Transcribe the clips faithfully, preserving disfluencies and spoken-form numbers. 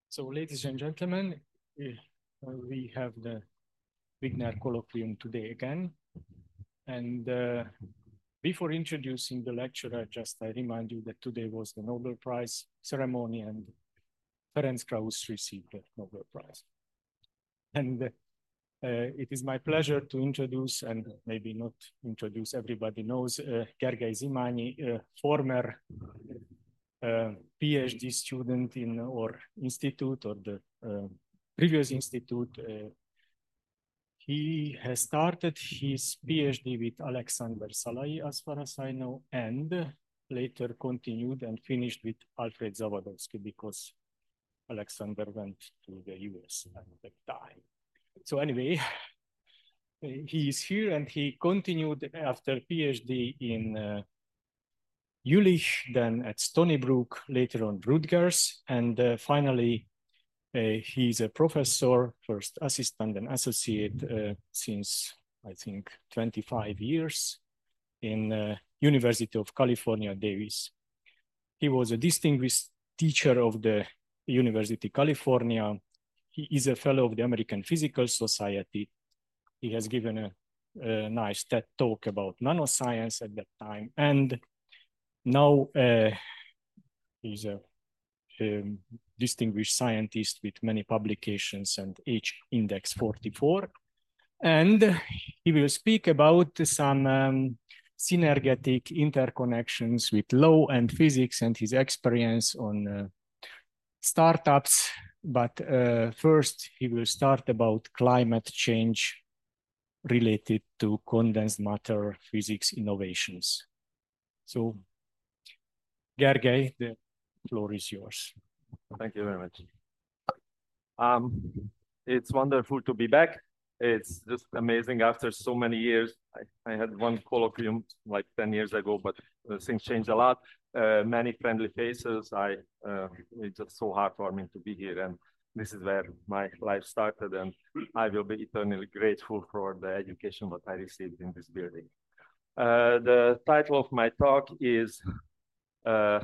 So, ladies and gentlemen, we have the Wigner Colloquium today again. And uh, before introducing the lecturer, just I remind you that today was the Nobel Prize ceremony and Ferenc Krauss received the Nobel Prize. And uh, it is my pleasure to introduce, and maybe not introduce, everybody knows, uh, Gergely Zimányi, uh, former uh, PhD student in our institute or the uh, previous institute. Uh, he has started his PhD with Alexander Szalai, as far as I know, and later continued and finished with Alfred Zawodowski because Alexander went to the U S at that time. So anyway, he is here and he continued after PhD in uh, Jülich, then at Stony Brook, later on Rutgers, and uh, finally uh, he's a professor, first assistant and associate uh, since I think twenty-five years in uh, University of California, Davis. He was a distinguished teacher of the University of California. He is a fellow of the American Physical Society. He has given a, a nice TED talk about nanoscience at that time. And now uh, he's a, a distinguished scientist with many publications and H index forty-four. And he will speak about some um, synergetic interconnections with law and physics and his experience on uh, startups. But uh, first, he will start about climate change related to condensed matter physics innovations. So, Gergely, the floor is yours. Thank you very much. Um, it's wonderful to be back. It's just amazing after so many years. I, I had one colloquium like ten years ago, but uh, things changed a lot. Uh, many friendly faces. I uh, it's just so heartwarming to be here, and this is where my life started, and I will be eternally grateful for the education that I received in this building. Uh, the title of my talk is uh,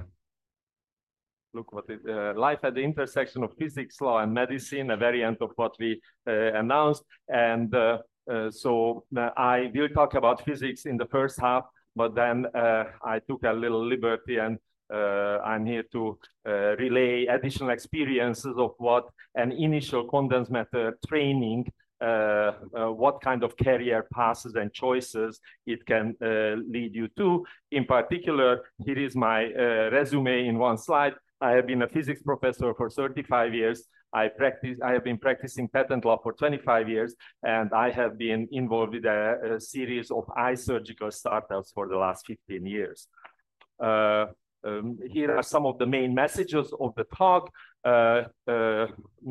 look what it, uh, Life at the Intersection of Physics, Law, and Medicine, a variant of what we uh, announced. And uh, uh, so uh, I will talk about physics in the first half, but then uh, I took a little liberty and uh, I'm here to uh, relay additional experiences of what an initial condensed matter training, uh, uh, what kind of career paths and choices it can uh, lead you to. In particular, here is my uh, resume in one slide. I have been a physics professor for thirty-five years. I practice. I have been practicing patent law for twenty-five years, and I have been involved with a, a series of eye surgical startups for the last fifteen years. Uh, um, here are some of the main messages of the talk. Uh, uh,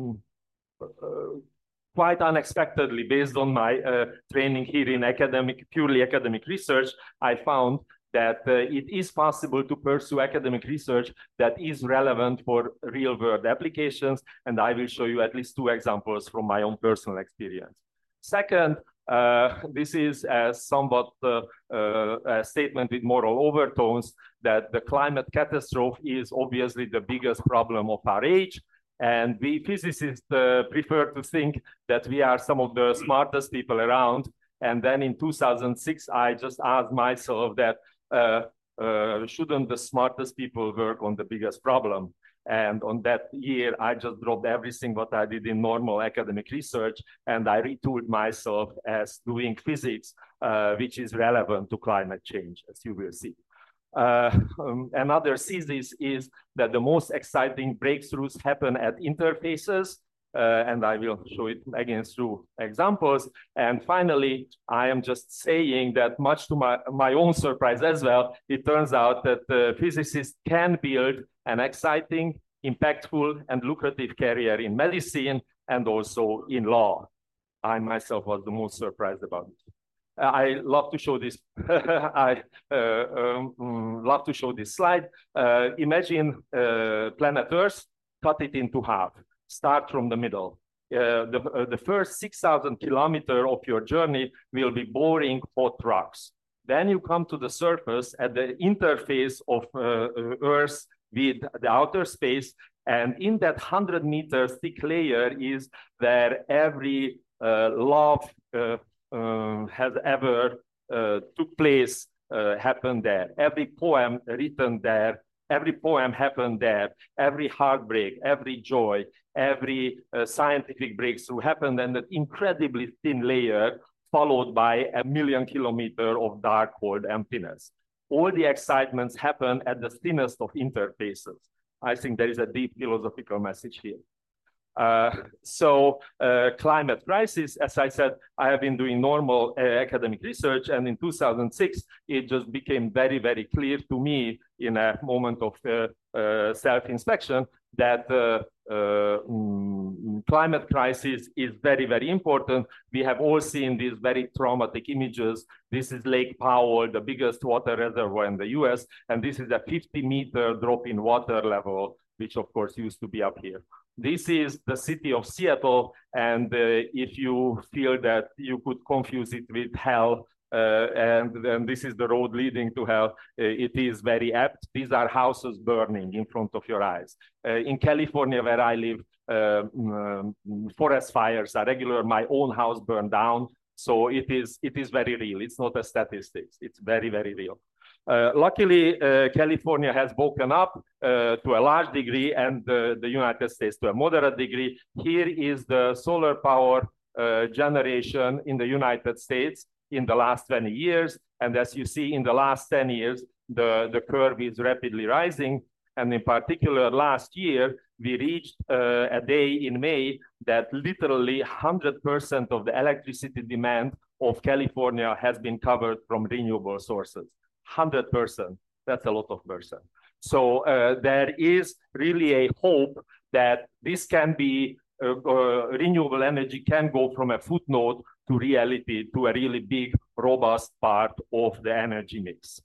uh, quite unexpectedly, based on my uh, training here in academic, purely academic research, I found that uh, it is possible to pursue academic research that is relevant for real-world applications, and I will show you at least two examples from my own personal experience. Second, uh, this is a somewhat uh, uh, a statement with moral overtones that the climate catastrophe is obviously the biggest problem of our age, and we physicists uh, prefer to think that we are some of the smartest people around. And then in two thousand six, I just asked myself that Uh, uh, shouldn't the smartest people work on the biggest problem? And on that year, I just dropped everything what I did in normal academic research, and I retooled myself as doing physics, uh, which is relevant to climate change, as you will see. Uh, um, another thesis is that the most exciting breakthroughs happen at interfaces. Uh, and I will show it again through examples. And finally, I am just saying that much to my, my own surprise as well, it turns out that uh, physicists can build an exciting, impactful, and lucrative career in medicine and also in law. I myself was the most surprised about it. Uh, I love to show this. I uh, um, love to show this slide. Uh, imagine uh, planet Earth, cut it into half. Start from the middle. Uh, the, uh, the first six thousand kilometers of your journey will be boring hot rocks. Then you come to the surface at the interface of uh, Earth with the outer space, And in that one hundred meter thick layer is where every uh, love uh, uh, has ever uh, took place, uh, happened there. Every poem written there, every poem happened there. Every heartbreak, every joy, every uh, scientific breakthrough happened in that incredibly thin layer, followed by a million kilometer of dark, cold emptiness. All the excitements happen at the thinnest of interfaces. I think there is a deep philosophical message here. Uh, so uh, climate crisis, as I said, I have been doing normal uh, academic research, and in two thousand six, it just became very, very clear to me in a moment of uh, uh, self-inspection that uh, uh, mm, climate crisis is very, very important. We have all seen these very traumatic images. This is Lake Powell, the biggest water reservoir in the U S, and this is a fifty meter drop in water level, which of course used to be up here. This is the city of Seattle, and uh, if you feel that you could confuse it with hell, uh, and then this is the road leading to hell, uh, it is very apt. These are houses burning in front of your eyes. Uh, in California, where I live, uh, um, forest fires are regular. My own house burned down, so it is, it is very real. It's not a statistics. It's very, very real. Uh, luckily, uh, California has woken up uh, to a large degree, and uh, the United States to a moderate degree. Here is the solar power uh, generation in the United States in the last twenty years. And as you see, in the last ten years, the, the curve is rapidly rising. And in particular, last year, we reached uh, a day in May that literally one hundred percent of the electricity demand of California has been covered from renewable sources. one hundred percent, that's a lot of percent. So uh, there is really a hope that this can be, uh, uh, renewable energy can go from a footnote to reality, to a really big, robust part of the energy mix.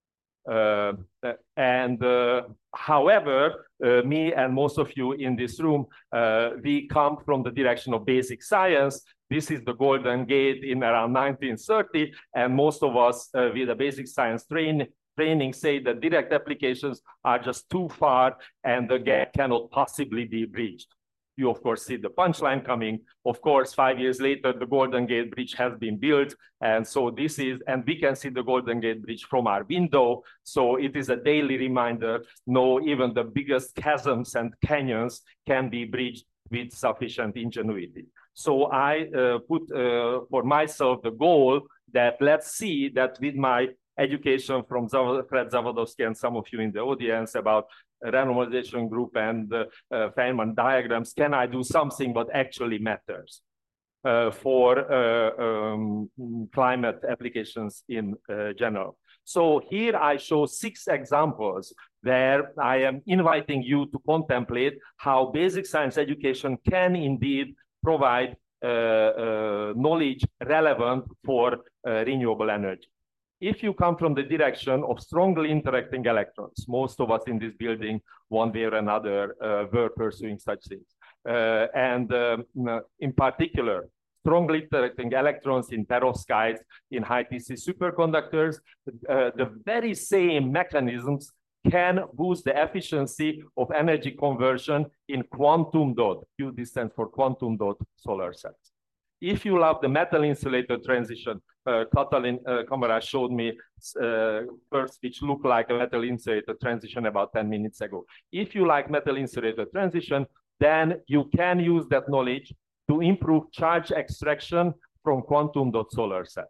Uh, and uh, however, uh, me and most of you in this room, uh, we come from the direction of basic science. This is the Golden Gate in around nineteen thirty, and most of us uh, with a basic science train, training say that direct applications are just too far and the gap cannot possibly be breached. You, of course, see the punchline coming. Of course, five years later, the Golden Gate Bridge has been built. And so this is, and we can see the Golden Gate Bridge from our window. So it is a daily reminder, no, even the biggest chasms and canyons can be bridged with sufficient ingenuity. So I uh, put uh, for myself the goal that let's see that with my education from Fred Zawodowski and some of you in the audience about randomization group and uh, uh, Feynman diagrams, can I do something what actually matters uh, for uh, um, climate applications in uh, general? So here I show six examples where I am inviting you to contemplate how basic science education can indeed provide uh, uh, knowledge relevant for uh, renewable energy. If you come from the direction of strongly interacting electrons, most of us in this building, one way or another, uh, were pursuing such things. Uh, and um, in particular, strongly interacting electrons in perovskites, in high T C superconductors, uh, the very same mechanisms can boost the efficiency of energy conversion in quantum dot. Q D stands for quantum dot solar cells. If you love the metal insulator transition, uh, Katalin uh, Kamara showed me uh, first, which looked like a metal insulator transition about ten minutes ago. If you like metal insulator transition, then you can use that knowledge to improve charge extraction from quantum dot solar cells.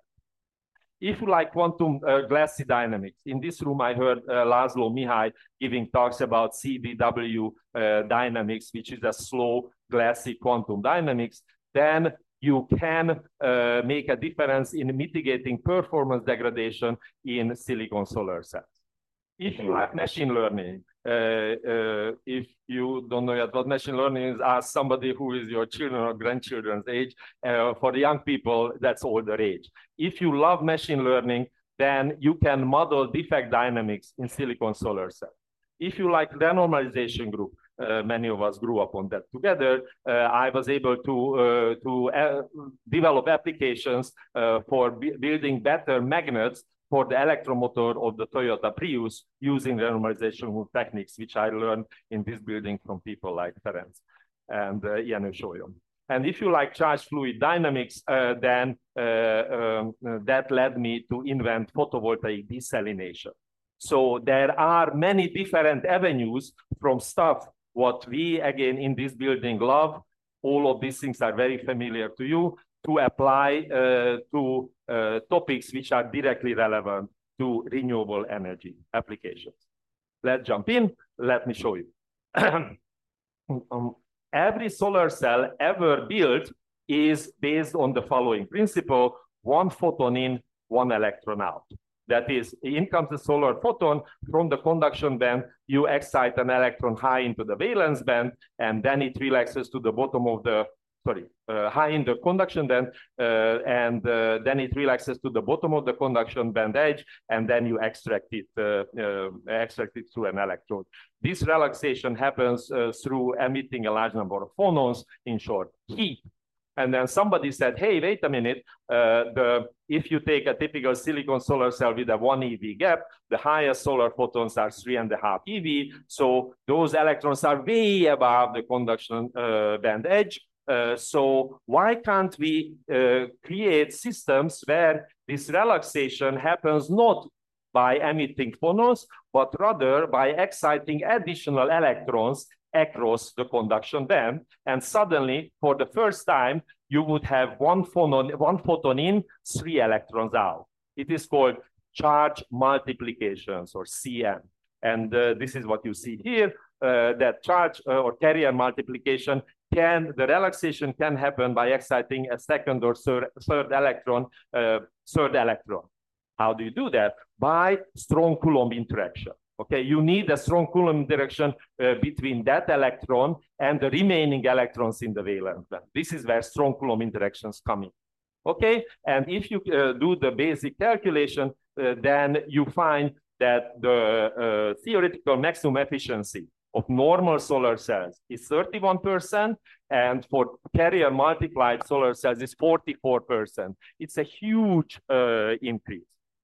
If you like quantum uh, glassy dynamics, in this room I heard uh, Laszlo Mihai giving talks about C D W uh, dynamics, which is a slow glassy quantum dynamics, then you can uh, make a difference in mitigating performance degradation in silicon solar cells. If you like machine learning, uh, uh, if you don't know yet what machine learning is, ask somebody who is your children or grandchildren's age. Uh, for the young people, that's older age. If you love machine learning, then you can model defect dynamics in silicon solar cells. If you like renormalization group, uh, many of us grew up on that together, uh, I was able to, uh, to uh, develop applications uh, for building better magnets for the electromotor of the Toyota Prius using renormalization techniques, which I learned in this building from people like Ferenc and uh, Ian Ushoyon. And if you like charge fluid dynamics, uh, then uh, um, that led me to invent photovoltaic desalination. So there are many different avenues from stuff what we, again, in this building love. All of these things are very familiar to you, to apply uh, to uh, topics which are directly relevant to renewable energy applications. Let's jump in. Let me show you. um, every solar cell ever built is based on the following principle: one photon in, one electron out. That is, in comes the solar photon from the conduction band, you excite an electron high into the valence band, and then it relaxes to the bottom of the, sorry, uh, high in the conduction band, uh, and uh, then it relaxes to the bottom of the conduction band edge, and then you extract it, uh, uh, extract it through an electrode. This relaxation happens uh, through emitting a large number of phonons, in short, heat. And then somebody said, hey, wait a minute, uh, the, if you take a typical silicon solar cell with a one E V gap, the highest solar photons are three and a half E V. So those electrons are way above the conduction uh, band edge. Uh, so why can't we uh, create systems where this relaxation happens not by emitting phonons, but rather by exciting additional electrons across the conduction band, and suddenly, for the first time, you would have one photon, one photon in, three electrons out. It is called charge multiplications, or C M. And uh, this is what you see here, uh, that charge uh, or carrier multiplication can, the relaxation can happen by exciting a second or third, third electron, uh, third electron. How do you do that? By strong Coulomb interaction. Okay, you need a strong Coulomb interaction uh, between that electron and the remaining electrons in the valence band. This is where strong Coulomb interactions come in. Okay, and if you uh, do the basic calculation, uh, then you find that the uh, theoretical maximum efficiency of normal solar cells is thirty-one percent, and for carrier multiplied solar cells is forty-four percent. It's a huge uh, increase.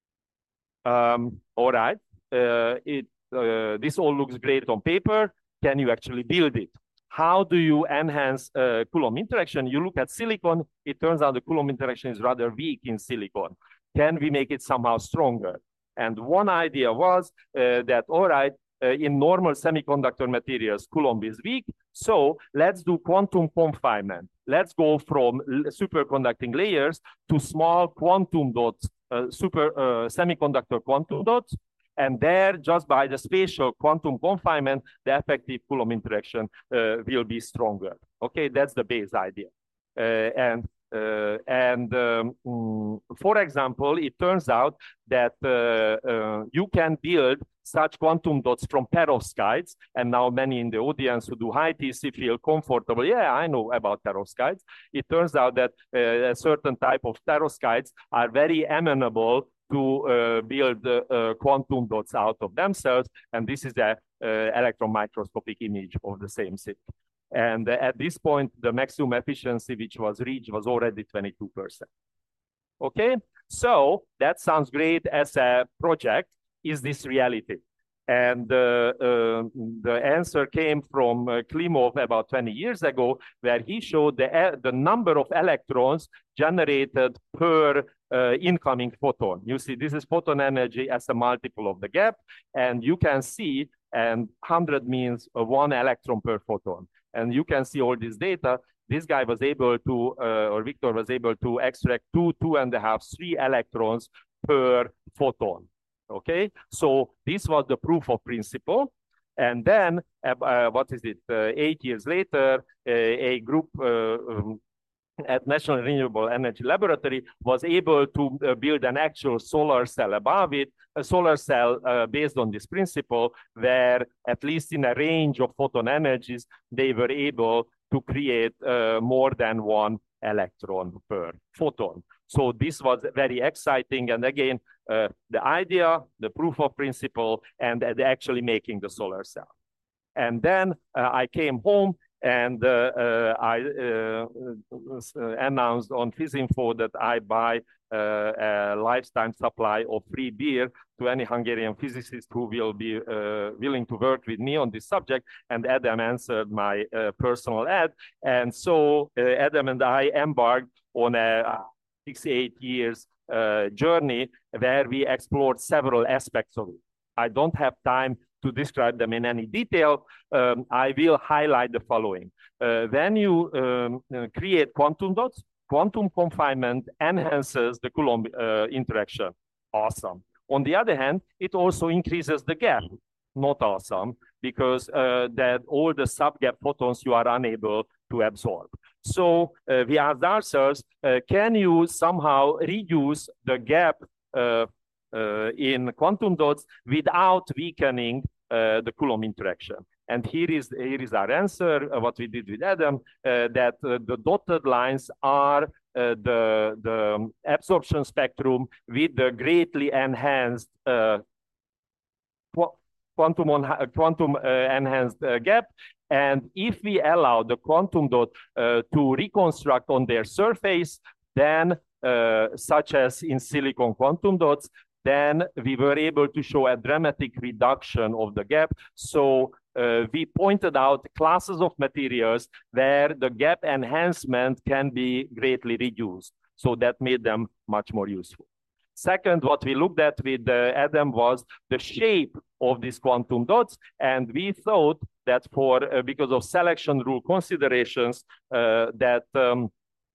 Um, all right. Uh, it, uh, this all looks great on paper. Can you actually build it? How do you enhance uh, Coulomb interaction? You look at silicon. It turns out the Coulomb interaction is rather weak in silicon. Can we make it somehow stronger? And one idea was uh, that, all right, uh, in normal semiconductor materials, Coulomb is weak. So let's do quantum confinement. Let's go from superconducting layers to small quantum dots, uh, super uh, semiconductor quantum dots. And there, just by the spatial quantum confinement, the effective Coulomb interaction uh, will be stronger. Okay, that's the base idea. Uh, and uh, and um, mm, for example, it turns out that uh, uh, you can build such quantum dots from perovskites. And now many in the audience who do high T C feel comfortable. Yeah, I know about perovskites. It turns out that uh, a certain type of perovskites are very amenable to uh, build uh, uh, quantum dots out of themselves. And this is the uh, electron microscopic image of the same thing. And uh, at this point, the maximum efficiency which was reached was already twenty-two percent. Okay, so that sounds great as a project. Is this reality? And uh, uh, the answer came from uh, Klimov about twenty years ago, where he showed the, uh, the number of electrons generated per uh, incoming photon. You see, this is photon energy as a multiple of the gap. And you can see, and one hundred means uh, one electron per photon. And you can see all this data. This guy was able to, uh, or Victor was able to extract two, two and a half, three electrons per photon. Okay, so this was the proof of principle. And then, uh, what is it, uh, eight years later, uh, a group uh, um, at National Renewable Energy Laboratory was able to uh, build an actual solar cell above it, a solar cell uh, based on this principle, where at least in a range of photon energies, they were able to create uh, more than one electron per photon. So this was very exciting. And again, uh, the idea, the proof of principle, and uh, actually making the solar cell. And then uh, I came home And uh, uh, I uh, announced on Fizinfo that I buy uh, a lifetime supply of free beer to any Hungarian physicist who will be uh, willing to work with me on this subject. And Adam answered my uh, personal ad. And so uh, Adam and I embarked on a six, eight years uh, journey where we explored several aspects of it. I don't have time to describe them in any detail. Um, I will highlight the following. Uh, when you um, uh, create quantum dots, quantum confinement enhances the Coulomb uh, interaction. Awesome. On the other hand, it also increases the gap. Not awesome, because uh, that all the subgap photons you are unable to absorb. So uh, we asked ourselves, uh, can you somehow reduce the gap uh, uh, in quantum dots without weakening uh, the Coulomb interaction? And here is, here is our answer, uh, what we did with Adam, uh, that uh, the dotted lines are uh, the, the absorption spectrum with the greatly enhanced uh, qu quantum, on, uh, quantum uh, enhanced uh, gap. And if we allow the quantum dot uh, to reconstruct on their surface, then uh, such as in silicon quantum dots, then we were able to show a dramatic reduction of the gap. So uh, we pointed out classes of materials where the gap enhancement can be greatly reduced. So that made them much more useful. Second, what we looked at with uh, Adam was the shape of these quantum dots. And we thought that for, uh, because of selection rule considerations, uh, that um,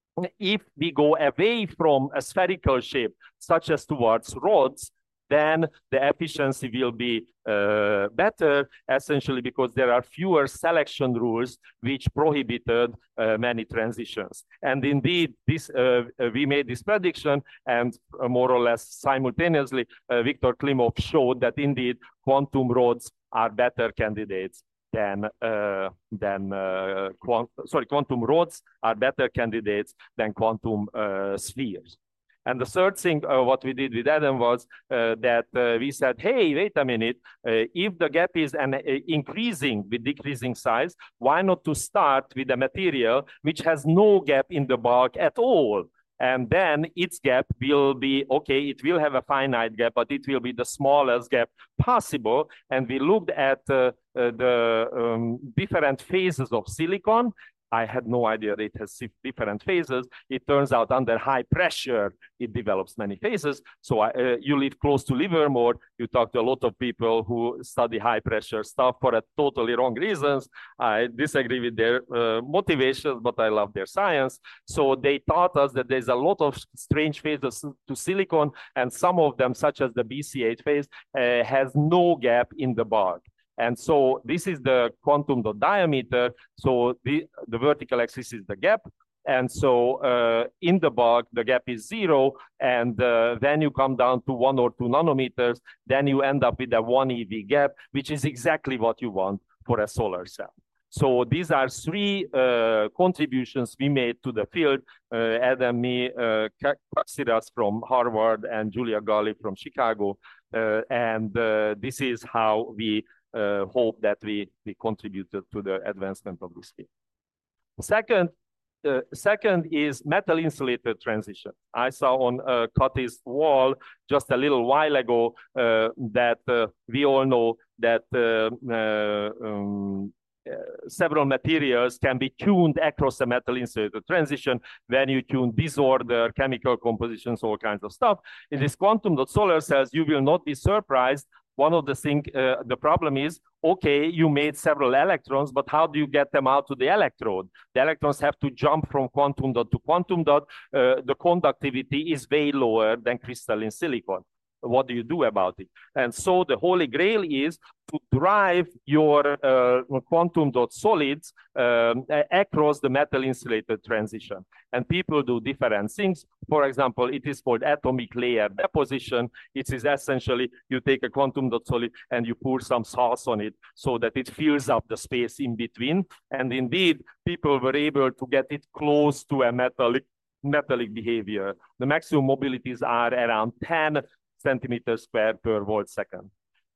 if we go away from a spherical shape, such as towards rods, then the efficiency will be uh, better, essentially because there are fewer selection rules which prohibited uh, many transitions. And indeed, this uh, we made this prediction, and uh, more or less simultaneously, uh, Viktor Klimov showed that indeed quantum rods are better candidates than uh, than uh, quant sorry quantum rods are better candidates than quantum uh, spheres. And the third thing, uh, what we did with Adam was uh, that uh, we said, hey, wait a minute, uh, if the gap is an, uh, increasing with decreasing size, why not to start with a material which has no gap in the bulk at all? And then its gap will be, okay, it will have a finite gap, but it will be the smallest gap possible. And we looked at uh, uh, the um, different phases of silicon. I had no idea it has different phases. It turns out under high pressure, it develops many phases. So I, uh, you live close to Livermore, you talk to a lot of people who study high pressure stuff for a totally wrong reasons. I disagree with their uh, motivations, but I love their science. So they taught us that there's a lot of strange phases to silicon, and some of them, such as the B C H phase, uh, has no gap in the bulk. And so this is the quantum dot diameter. So the, the vertical axis is the gap. And so uh, in the bulk, the gap is zero. And uh, then you come down to one or two nanometers, then you end up with a one E V gap, which is exactly what you want for a solar cell. So these are three uh, contributions we made to the field. Uh, Adam, me, uh, Katsiras from Harvard, and Julia Galli from Chicago. Uh, and uh, this is how we Uh, hope that we, we contributed to the advancement of this field. Second, uh, second is metal insulated transition. I saw on uh, Kati's wall just a little while ago uh, that uh, we all know that uh, uh, um, Uh, several materials can be tuned across a metal insulated transition. When you tune disorder, chemical compositions, all kinds of stuff. In this quantum dot solar cells, you will not be surprised. One of the thing, uh, the problem is, okay, you made several electrons, but how do you get them out to the electrode? The electrons have to jump from quantum dot to quantum dot. Uh, the conductivity is way lower than crystalline silicon. What do you do about it? And so the holy grail is to drive your uh, quantum dot solids um, across the metal insulated transition. And people do different things. For example, it is called atomic layer deposition. It is essentially you take a quantum dot solid and you pour some sauce on it so that it fills up the space in between. And indeed, people were able to get it close to a metallic, metallic behavior. The maximum mobilities are around ten centimeters squared per volt second.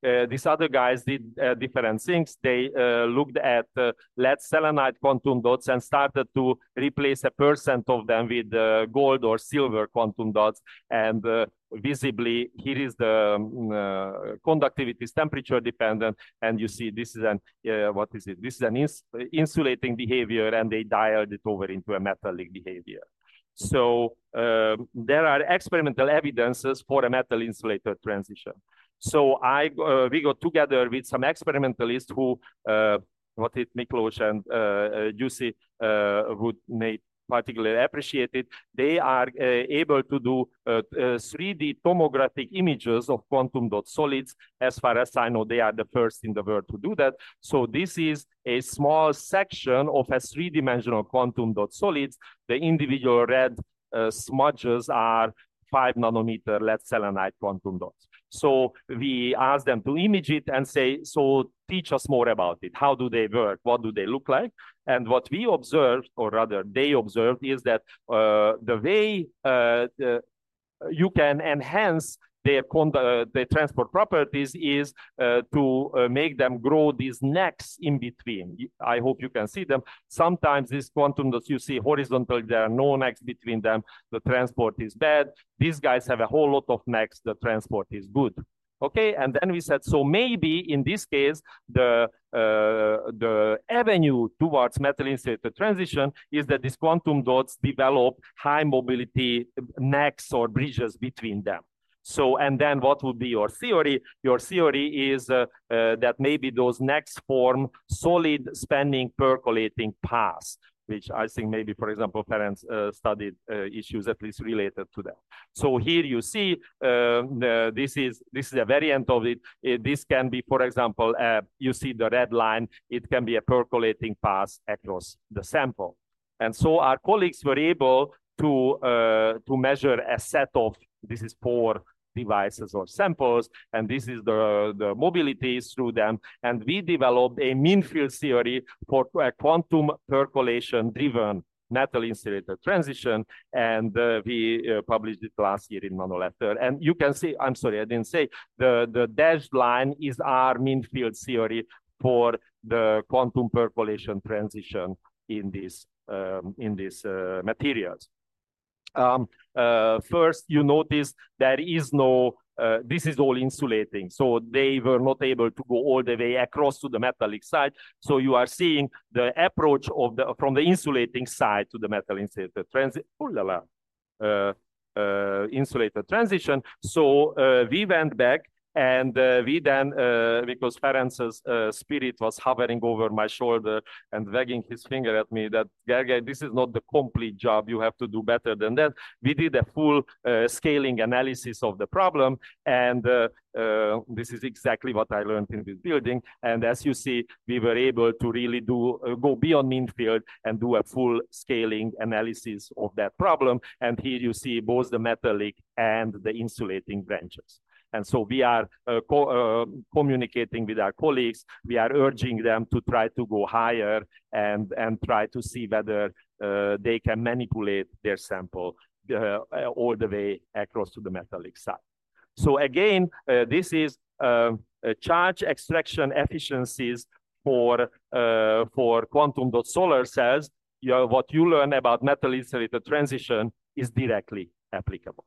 uh, these other guys did uh, different things. They uh, looked at uh, lead selenide quantum dots and started to replace a percent of them with uh, gold or silver quantum dots. And uh, visibly, here is the um, uh, conductivity is temperature dependent. And you see this is an, uh, what is it? This is an ins insulating behavior, and they dialed it over into a metallic behavior. So um, there are experimental evidences for a metal insulator transition. So I uh, we got together with some experimentalists who, uh, what it Miklós and uh, uh, Jussi uh, would make particularly appreciate it. They are uh, able to do uh, uh, three D tomographic images of quantum dot solids. As far as I know, they are the first in the world to do that. So this is a small section of a three-dimensional quantum dot solids. The individual red uh, smudges are five nanometer lead selenide quantum dots. So we ask them to image it and say, so teach us more about it. How do they work? What do they look like? And what we observed, or rather they observed, is that uh, the way uh, the, you can enhance their, uh, their transport properties is uh, to uh, make them grow these necks in between. I hope you can see them. Sometimes these quantum dots you see horizontal, there are no necks between them. The transport is bad. These guys have a whole lot of necks. The transport is good. Okay, and then we said, so maybe in this case, the uh, the avenue towards metal insulator transition is that these quantum dots develop high mobility necks or bridges between them. So, and then what would be your theory? Your theory is uh, uh, that maybe those necks form solid spanning percolating paths, which I think maybe, for example, Ferenc uh, studied uh, issues at least related to that. So here you see, uh, the, this is this is a variant of it. it this can be, for example, uh, you see the red line. It can be a percolating path across the sample. And so our colleagues were able to uh, to measure a set of, this is four devices or samples, and this is the, the mobilities through them. And we developed a mean field theory for a quantum percolation-driven metal insulator transition, and uh, we uh, published it last year in Nanoletter. And you can see, I'm sorry, I didn't say, the, the dashed line is our mean field theory for the quantum percolation transition in these, um, in these uh, materials. Um, uh, first, you notice there is no, uh, this is all insulating. So they were not able to go all the way across to the metallic side. So you are seeing the approach of the, from the insulating side to the metal insulator transit, oh la la, uh, uh, insulator transition. So uh, we went back. And uh, we then, uh, because Ferenc's uh, spirit was hovering over my shoulder and wagging his finger at me that, Gergely, this is not the complete job, you have to do better than that. We did a full uh, scaling analysis of the problem. And uh, uh, this is exactly what I learned in this building. And as you see, we were able to really do uh, go beyond mean field and do a full scaling analysis of that problem. And here you see both the metallic and the insulating branches. And so we are uh, co uh, communicating with our colleagues. We are urging them to try to go higher and, and try to see whether uh, they can manipulate their sample uh, all the way across to the metallic side. So again, uh, this is uh, uh, charge extraction efficiencies for, uh, for quantum dot solar cells. You know, what you learn about metal insulator transition is directly applicable.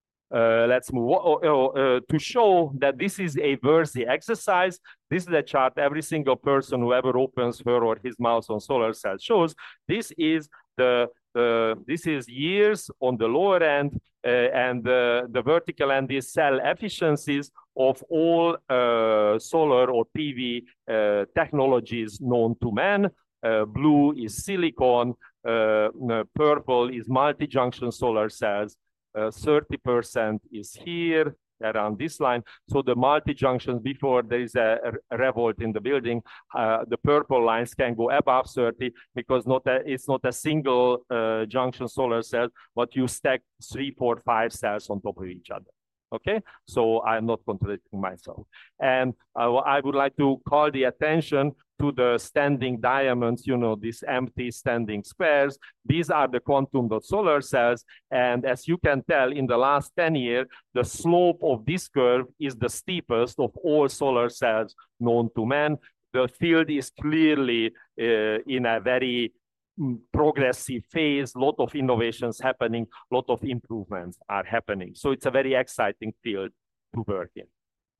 Uh, let's move on. Oh, uh, to show that this is a worthy exercise. This is a chart every single person who ever opens her or his mouth on solar cells shows. This is the uh, this is years on the lower end, uh, and uh, the vertical end is cell efficiencies of all uh, solar or P V uh, technologies known to man. Uh, blue is silicon, uh, purple is multi-junction solar cells. thirty percent uh, is here around this line. So the multi-junctions, before there is a, a revolt in the building, uh, the purple lines can go above thirty because not a, it's not a single uh, junction solar cell, but you stack three, four, five cells on top of each other. Okay, so I'm not contradicting myself. And uh, I would like to call the attention to the standing diamonds, you know, these empty standing squares. These are the quantum dot solar cells. And as you can tell, in the last ten years, the slope of this curve is the steepest of all solar cells known to man. The field is clearly uh, in a very progressive phase, lot of innovations happening, lot of improvements are happening. So it's a very exciting field to work in.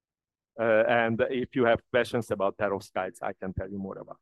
Uh, and if you have questions about perovskites, I can tell you more about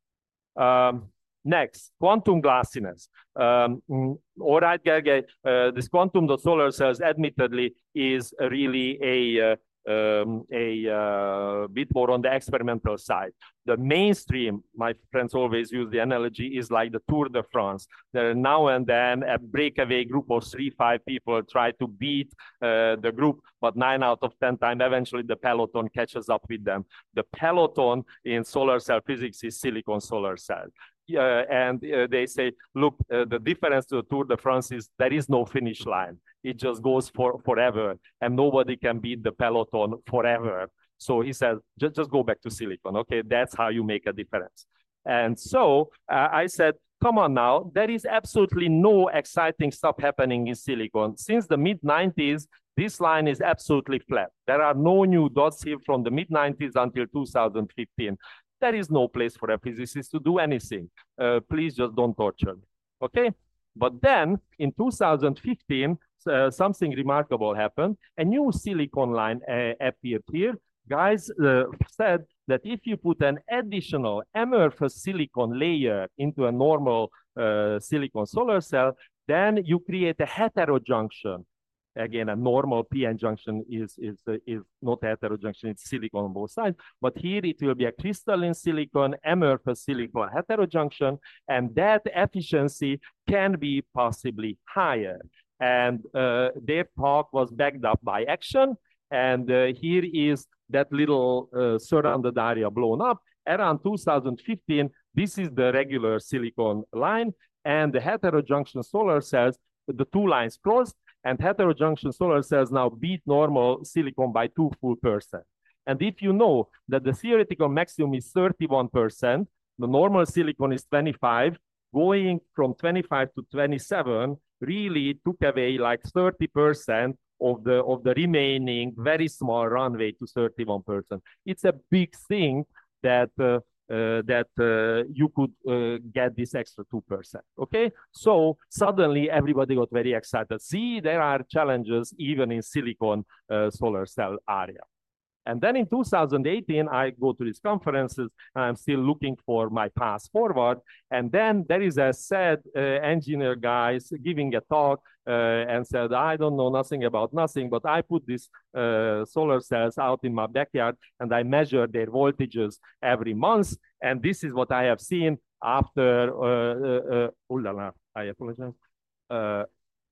it. Um, next, quantum glassiness. Um, all right, Gergely, uh, this quantum dot solar cells admittedly is really a uh, Um, a uh, bit more on the experimental side. The mainstream, my friends always use the analogy, is like the Tour de France. There are now and then a breakaway group of three, five people try to beat uh, the group, but nine out of ten times, eventually the peloton catches up with them. The peloton in solar cell physics is silicon solar cell. Uh, and uh, they say, look, uh, the difference to the Tour de France is there is no finish line. It just goes for forever, and nobody can beat the peloton forever. So he says, just, just go back to silicon. Okay, that's how you make a difference. And so uh, I said, come on now, there is absolutely no exciting stuff happening in silicon. Since the mid nineties, this line is absolutely flat. There are no new dots here from the mid nineties until two thousand fifteen. There is no place for a physicist to do anything. Uh, please just don't torture me, okay? But then in two thousand fifteen, uh, something remarkable happened. A new silicon line uh, appeared here. Guys uh, said that if you put an additional amorphous silicon layer into a normal uh, silicon solar cell, then you create a heterojunction. Again, a normal P N junction is, is, uh, is not a heterojunction, it's silicon on both sides. But here it will be a crystalline silicon, amorphous silicon heterojunction, and that efficiency can be possibly higher. And uh, their talk was backed up by action. And uh, here is that little uh, surrounded area blown up. Around two thousand fifteen, this is the regular silicon line, and the heterojunction solar cells, the two lines crossed, and heterojunction solar cells now beat normal silicon by two full percent. And if you know that the theoretical maximum is thirty-one percent, the normal silicon is twenty-five, going from twenty-five to twenty-seven really took away like thirty percent of the, of the remaining very small runway to thirty-one percent. It's a big thing that uh, Uh, that uh, you could uh, get this extra two percent, okay? So suddenly everybody got very excited. See, there are challenges even in silicon uh, solar cell area. And then in two thousand eighteen, I go to these conferences, and I'm still looking for my path forward. And then there is a sad uh, engineer guy giving a talk uh, and said, I don't know nothing about nothing, but I put these uh, solar cells out in my backyard, and I measure their voltages every month. And this is what I have seen after, uh, uh, uh, oh la la, I apologize. Uh,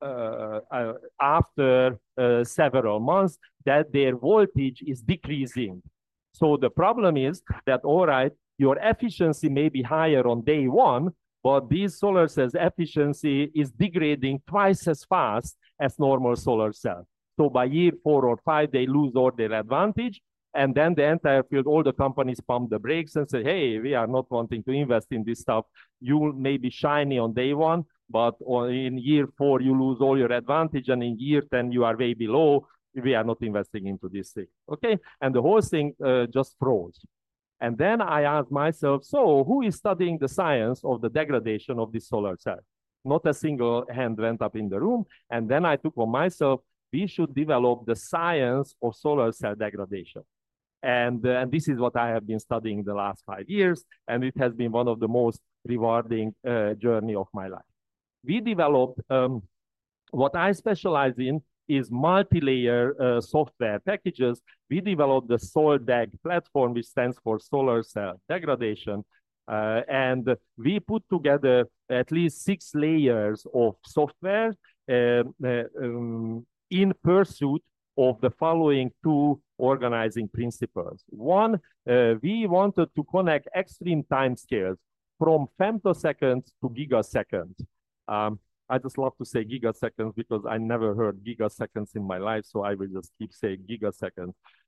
Uh, uh, after uh, several months, that their voltage is decreasing. So the problem is that, all right, your efficiency may be higher on day one, but these solar cells' efficiency is degrading twice as fast as normal solar cells. So by year four or five, they lose all their advantage. And then the entire field, all the companies pump the brakes and say, hey, we are not wanting to invest in this stuff. You may be shiny on day one, but in year four, you lose all your advantage, and in year ten, you are way below. We are not investing into this thing, okay? And the whole thing uh, just froze. And then I asked myself, so who is studying the science of the degradation of this solar cell? Not a single hand went up in the room. And then I took on myself, we should develop the science of solar cell degradation. And, uh, and this is what I have been studying the last five years, and it has been one of the most rewarding uh, journey of my life. We developed, um, what I specialize in is multi-layer uh, software packages. We developed the SolDeg platform, which stands for solar cell degradation. Uh, and we put together at least six layers of software uh, uh, um, in pursuit of the following two organizing principles. One, uh, we wanted to connect extreme time scales from femtoseconds to gigaseconds. Um, I just love to say gigaseconds because I never heard gigaseconds in my life, so I will just keep saying gigaseconds.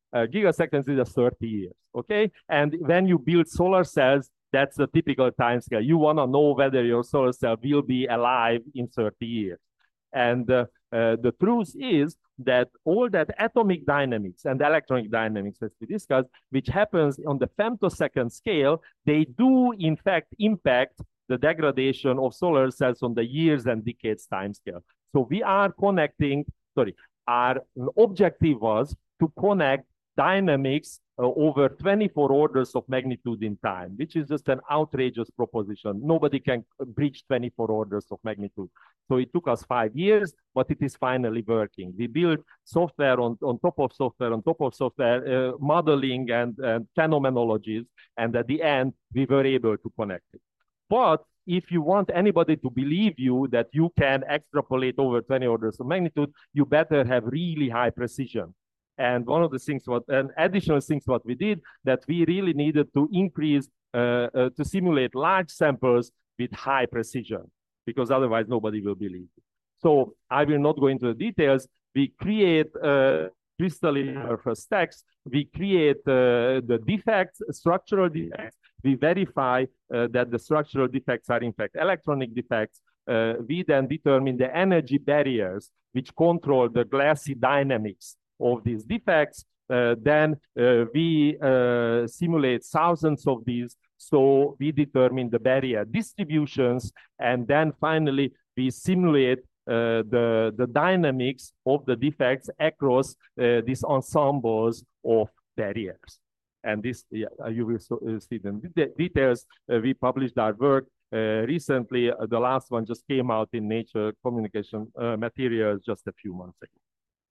Uh, gigaseconds is just thirty years, okay? And when you build solar cells, that's the typical time scale. You want to know whether your solar cell will be alive in thirty years. And uh, uh, the truth is that all that atomic dynamics and electronic dynamics, as we discussed, which happens on the femtosecond scale, they do in fact impact the degradation of solar cells on the years and decades time scale. So we are connecting, sorry, our objective was to connect dynamics uh, over twenty-four orders of magnitude in time, which is just an outrageous proposition. Nobody can bridge twenty-four orders of magnitude. So it took us five years, but it is finally working. We built software on, on top of software, on top of software, uh, modeling and, and phenomenologies, and at the end, we were able to connect it. But if you want anybody to believe you that you can extrapolate over twenty orders of magnitude, you better have really high precision. And one of the things, what, and additional things what we did, that we really needed to increase, uh, uh, to simulate large samples with high precision, because otherwise nobody will believe it. So I will not go into the details. We create uh, crystalline amorphous stacks. We create uh, the defects, structural defects. We verify uh, that the structural defects are in fact electronic defects. Uh, we then determine the energy barriers which control the glassy dynamics of these defects. Uh, then uh, we uh, simulate thousands of these. So we determine the barrier distributions. And then finally, we simulate uh, the, the dynamics of the defects across uh, these ensembles of barriers. And this, yeah, you will so, uh, see the de details. Uh, we published our work uh, recently. Uh, the last one just came out in Nature Communication uh, Materials just a few months ago.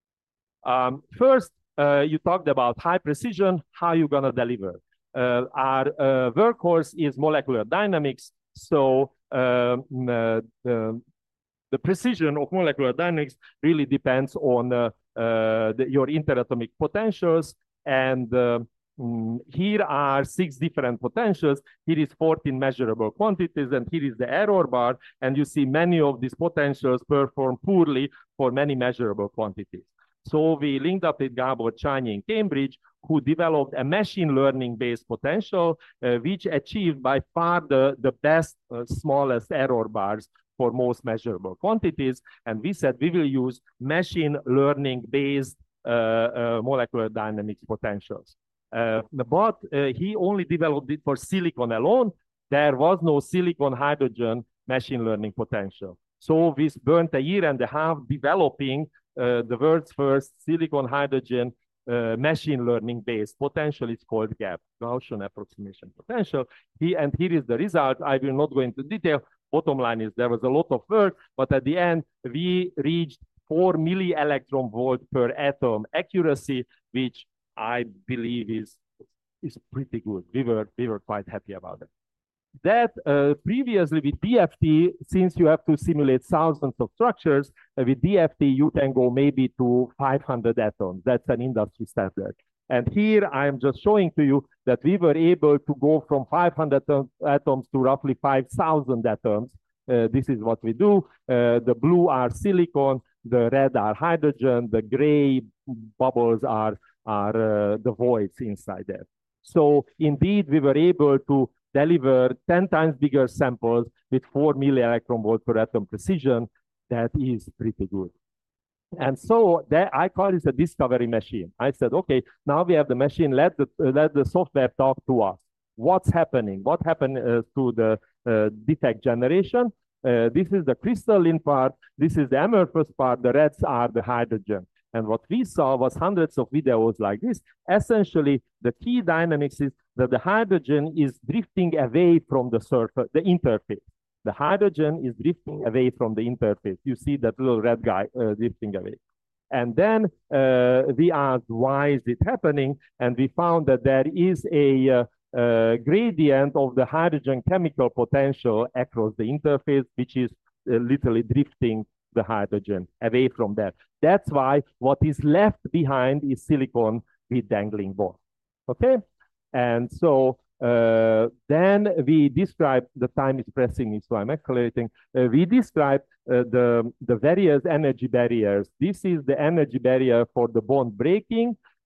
Um, first, uh, you talked about high precision, how you're gonna deliver. Uh, our uh, workhorse is molecular dynamics. So um, uh, the, the precision of molecular dynamics really depends on uh, uh, the, your interatomic potentials. And uh, mm, here are six different potentials. Here is fourteen measurable quantities, and here is the error bar. And you see many of these potentials perform poorly for many measurable quantities. So we linked up with Gabor Csányi in Cambridge, who developed a machine learning-based potential, uh, which achieved by far the, the best, uh, smallest error bars for most measurable quantities. And we said we will use machine learning-based uh, uh, molecular dynamics potentials. Uh, but uh, he only developed it for silicon alone. There was no silicon hydrogen machine learning potential. So we spent a year and a half developing Uh, the world's first silicon hydrogen uh, machine learning based potential. It's called GAP, Gaussian approximation potential. He, and here is the result. I will not go into detail. Bottom line is there was a lot of work, but at the end, we reached four milli electron volt per atom accuracy, which I believe is, is pretty good. We were, we were quite happy about it. That uh, previously with D F T, since you have to simulate thousands of structures, uh, with D F T, you can go maybe to five hundred atoms. That's an industry standard. And here I'm just showing to you that we were able to go from five hundred atoms to roughly five thousand atoms. Uh, this is what we do. Uh, the blue are silicon, the red are hydrogen, the gray bubbles are, are uh, the voids inside there. So indeed, we were able to deliver ten times bigger samples with four milli electron volt per atom precision. That is pretty good. And so that, I call this a discovery machine. I said, okay, now we have the machine, let the, uh, let the software talk to us. What's happening? What happened uh, to the uh, defect generation? Uh, this is the crystalline part. This is the amorphous part. The reds are the hydrogen. And what we saw was hundreds of videos like this. Essentially, the key dynamics is that the hydrogen is drifting away from the surface, the interface. The hydrogen is drifting away from the interface. You see that little red guy uh, drifting away. And then uh, we asked, why is it happening? And we found that there is a uh, uh, gradient of the hydrogen chemical potential across the interface, which is uh, literally drifting the hydrogen away from that. That's why what is left behind is silicon with dangling bonds. Okay? And so uh, then we describe, the time is pressing me, so I'm accelerating. Uh, we describe uh, the, the various energy barriers. This is the energy barrier for the bond breaking.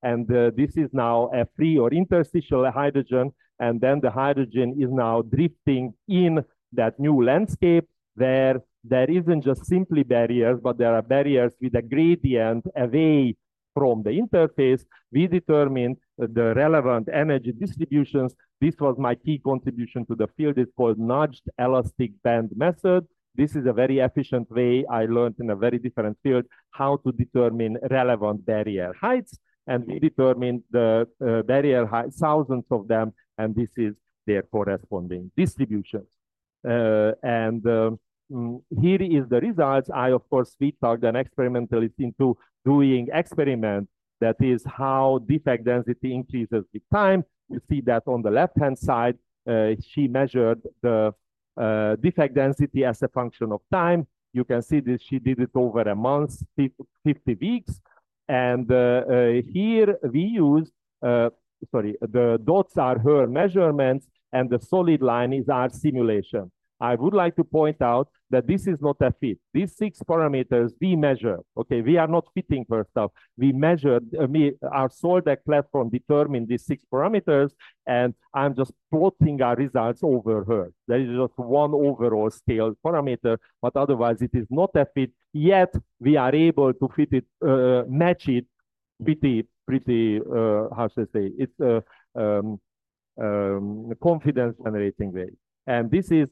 And uh, this is now a free or interstitial hydrogen. And then the hydrogen is now drifting in that new landscape where there isn't just simply barriers, but there are barriers with a gradient away from the interface. We determined the relevant energy distributions. This was my key contribution to the field. It's called nudged elastic band method. This is a very efficient way I learned in a very different field how to determine relevant barrier heights. And we determined the uh, barrier height, thousands of them, and this is their corresponding distributions. Uh, and uh, mm, here is the results. I, of course, we talked an experimentalist into doing experiment that is how defect density increases with time. You see that on the left-hand side, uh, she measured the uh, defect density as a function of time. You can see this, she did it over a month, fifty weeks. And uh, uh, here we use, uh, sorry, the dots are her measurements and the solid line is our simulation. I would like to point out that this is not a fit. These six parameters we measure. Okay, we are not fitting her stuff. We measured, uh, me, our Soldeck platform determined these six parameters, and I'm just plotting our results over her. There is just one overall scale parameter, but otherwise it is not a fit. Yet we are able to fit it, uh, match it pretty, pretty, uh, how should I say, it's a um, um, confidence generating way. And this is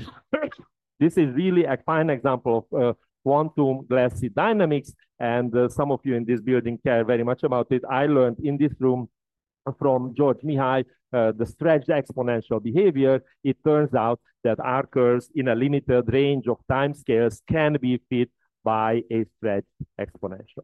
this is really a fine example of uh, quantum glassy dynamics. And uh, some of you in this building care very much about it. I learned in this room from George Mihai uh, the stretched exponential behavior. It turns out that our curves in a limited range of time scales can be fit by a stretched exponential.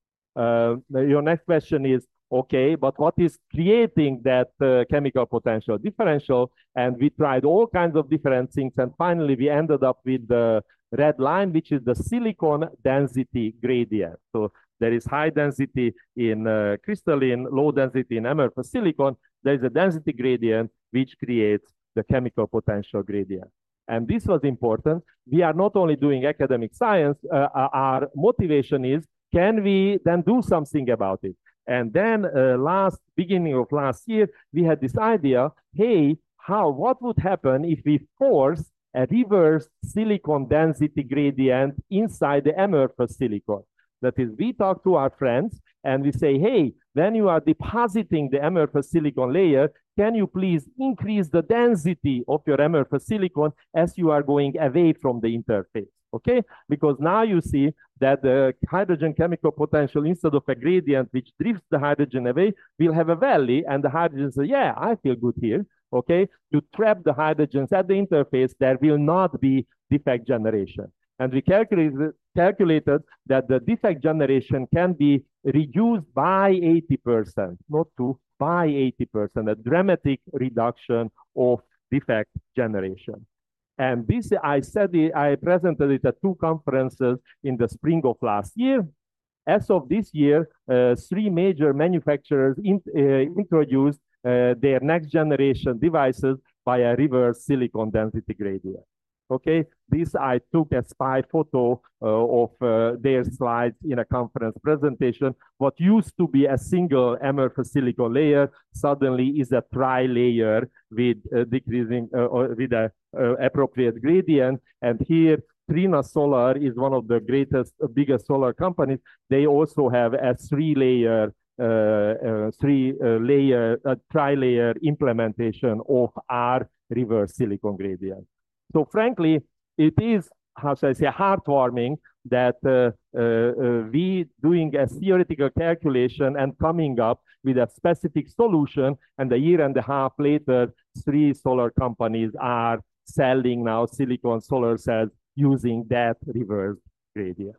Uh, your next question is, okay, but what is creating that uh, chemical potential differential? And we tried all kinds of different things. And finally, we ended up with the red line, which is the silicon density gradient. So there is high density in uh, crystalline, low density in amorphous silicon. There is a density gradient, which creates the chemical potential gradient. And this was important. We are not only doing academic science, uh, our motivation is, can we then do something about it? And then uh, last, beginning of last year, we had this idea, hey, how, what would happen if we force a reverse silicon density gradient inside the amorphous silicon? That is, we talk to our friends and we say, hey, when you are depositing the amorphous silicon layer, can you please increase the density of your amorphous silicon as you are going away from the interface? Okay, because now you see that the hydrogen chemical potential, instead of a gradient which drifts the hydrogen away, will have a valley, and the hydrogen says, yeah, I feel good here. Okay, you trap the hydrogens at the interface, there will not be defect generation. And we calculated, calculated that the defect generation can be reduced by eighty percent, not to, by eighty percent, a dramatic reduction of defect generation. And this, I said, it, I presented it at two conferences in the spring of last year. As of this year, uh, three major manufacturers in, uh, introduced uh, their next generation devices by a reverse silicon density gradient. Okay, this I took a spy photo uh, of uh, their slides in a conference presentation. What used to be a single amorphous silicon layer suddenly is a tri-layer with uh, decreasing uh, or with a uh, appropriate gradient. And here, Trina Solar is one of the greatest, uh, biggest solar companies. They also have a three-layer, uh, uh, three-layer, uh, tri-layer implementation of our reverse silicon gradient. So frankly, it is, how should I say, heartwarming that uh, uh, uh, we doing a theoretical calculation and coming up with a specific solution, and a year and a half later, three solar companies are selling now silicon solar cells using that reverse gradient.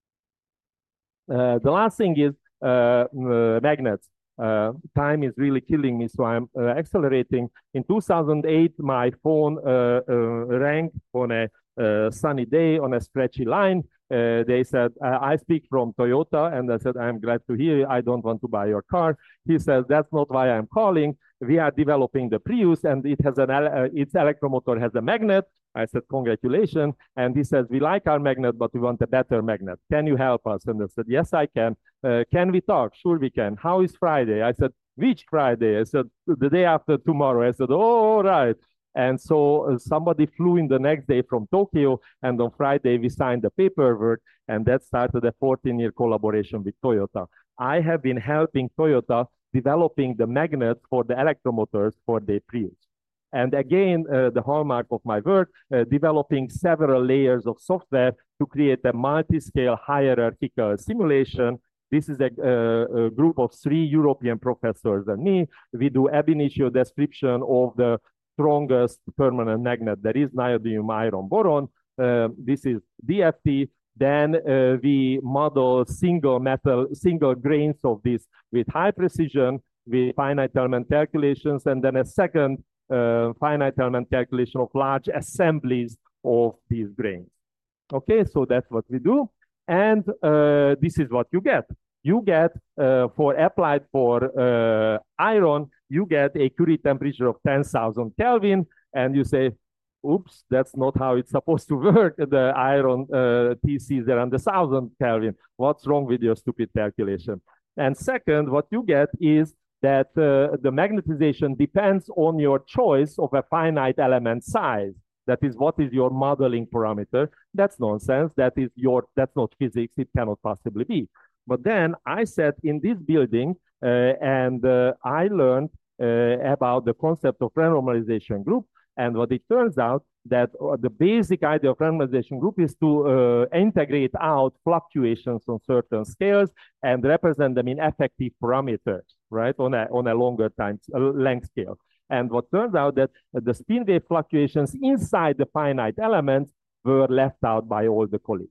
Uh, the last thing is uh, uh, magnets. Uh, time is really killing me, so I'm uh, accelerating. In two thousand eight, my phone uh, uh, rang on a uh, sunny day on a stretchy line. Uh, they said, uh, I speak from Toyota, and I said, I'm glad to hear you. I don't want to buy your car. He says, that's not why I'm calling. We are developing the Prius, and it has an uh, its electromotor has a magnet. I said, congratulations. And he says, we like our magnet, but we want a better magnet. Can you help us? And I said, yes, I can. Uh, can we talk? Sure, we can. How is Friday? I said, which Friday? I said, the day after tomorrow. I said, oh, all right. And so uh, somebody flew in the next day from Tokyo, and on Friday we signed the paperwork, and that started a fourteen-year collaboration with Toyota. I have been helping Toyota developing the magnets for the electromotors for the Prius. And again, uh, the hallmark of my work, uh, developing several layers of software to create a multi-scale hierarchical simulation. This is a, uh, a group of three European professors and me. We do ab initio description of the strongest permanent magnet. There is neodymium iron boron. Uh, this is D F T. Then uh, we model single metal, single grains of this with high precision, with finite element calculations, and then a second uh, finite element calculation of large assemblies of these grains. Okay, so that's what we do. And uh, this is what you get. You get, uh, for applied for uh, iron, you get a Curie temperature of ten thousand Kelvin, and you say, oops, that's not how it's supposed to work. The iron uh, T C is around one thousand Kelvin. What's wrong with your stupid calculation? And second, what you get is that uh, the magnetization depends on your choice of a finite element size. That is, what is your modeling parameter? That's nonsense. That is your, that's not physics. It cannot possibly be. But then I sat in this building uh, and uh, I learned uh, about the concept of renormalization group. And what it turns out that uh, the basic idea of renormalization group is to uh, integrate out fluctuations on certain scales and represent them in effective parameters, right, on a, on a longer time uh, length scale. And what turns out that uh, the spin wave fluctuations inside the finite elements were left out by all the colleagues.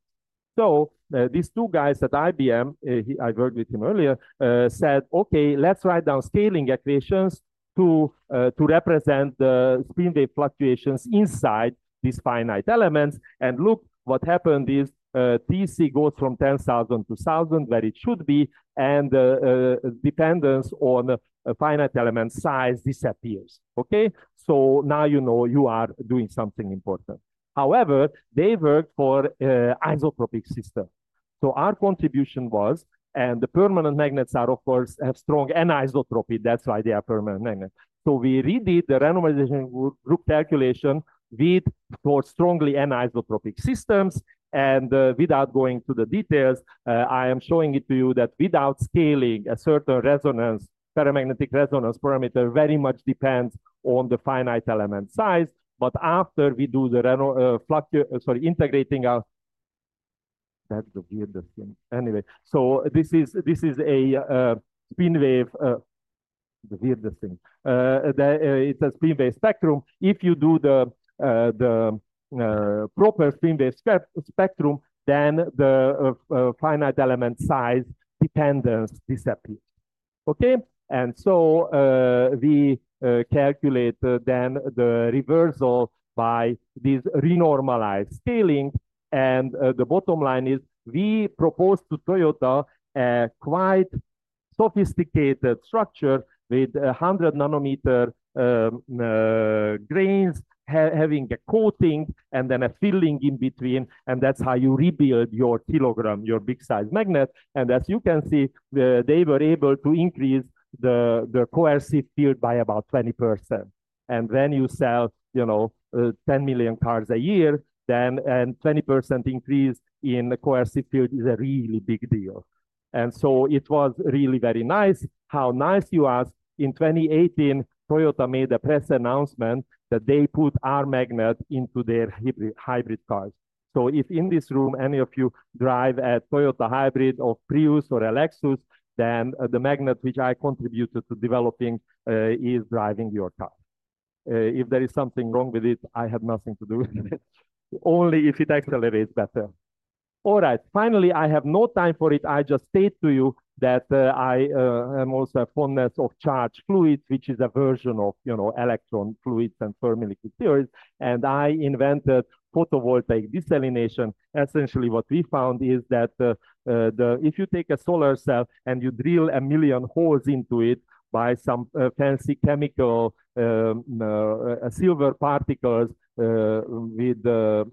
So uh, these two guys at I B M, uh, he, I worked with him earlier, uh, said, okay, let's write down scaling equations to, uh, to represent the spin wave fluctuations inside these finite elements. And look, what happened is uh, T C goes from ten thousand to one thousand, where it should be, and uh, uh, dependence on uh, finite element size disappears, okay? So now you know you are doing something important. However, they worked for uh, isotropic system. So our contribution was, and the permanent magnets are, of course, have strong anisotropy. That's why they are permanent magnets. So we redid the renormalization group calculation with for strongly anisotropic systems. And uh, without going to the details, uh, I am showing it to you that without scaling, a certain resonance, paramagnetic resonance parameter very much depends on the finite element size. But after we do the uh, fluctu uh, sorry, integrating our, that's the weirdest thing. Anyway, so this is this is a uh, spin wave, uh, the weirdest thing. Uh, the, uh, it's a spin wave spectrum. If you do the uh, the uh, proper spin wave spectrum, then the uh, uh, finite element size dependence disappears. Okay, and so uh, we uh, calculate uh, then the reversal by this renormalized scaling. And uh, the bottom line is we proposed to Toyota a quite sophisticated structure with one hundred nanometer um, uh, grains, ha having a coating and then a filling in between. And that's how you rebuild your kilogram, your big size magnet. And as you can see, uh, they were able to increase the, the coercive field by about twenty percent. And when you sell, you know, uh, ten million cars a year, then and twenty percent increase in the coercive field is a really big deal. And so it was really very nice. How nice you ask. In twenty eighteen, Toyota made a press announcement that they put our magnet into their hybrid, hybrid cars. So if in this room, any of you drive a Toyota hybrid of Prius or a Lexus, then uh, the magnet which I contributed to developing uh, is driving your car. Uh, if there is something wrong with it, I had nothing to do with it. Only if it accelerates better. All right, finally, I have no time for it. I just state to you that uh, I uh, am also a fondness of charged fluids, which is a version of, you know, electron fluids and Fermi liquid theories. And I invented photovoltaic desalination. Essentially, what we found is that uh, uh, the if you take a solar cell and you drill a million holes into it by some uh, fancy chemical um, uh, uh, silver particles, uh, with uh,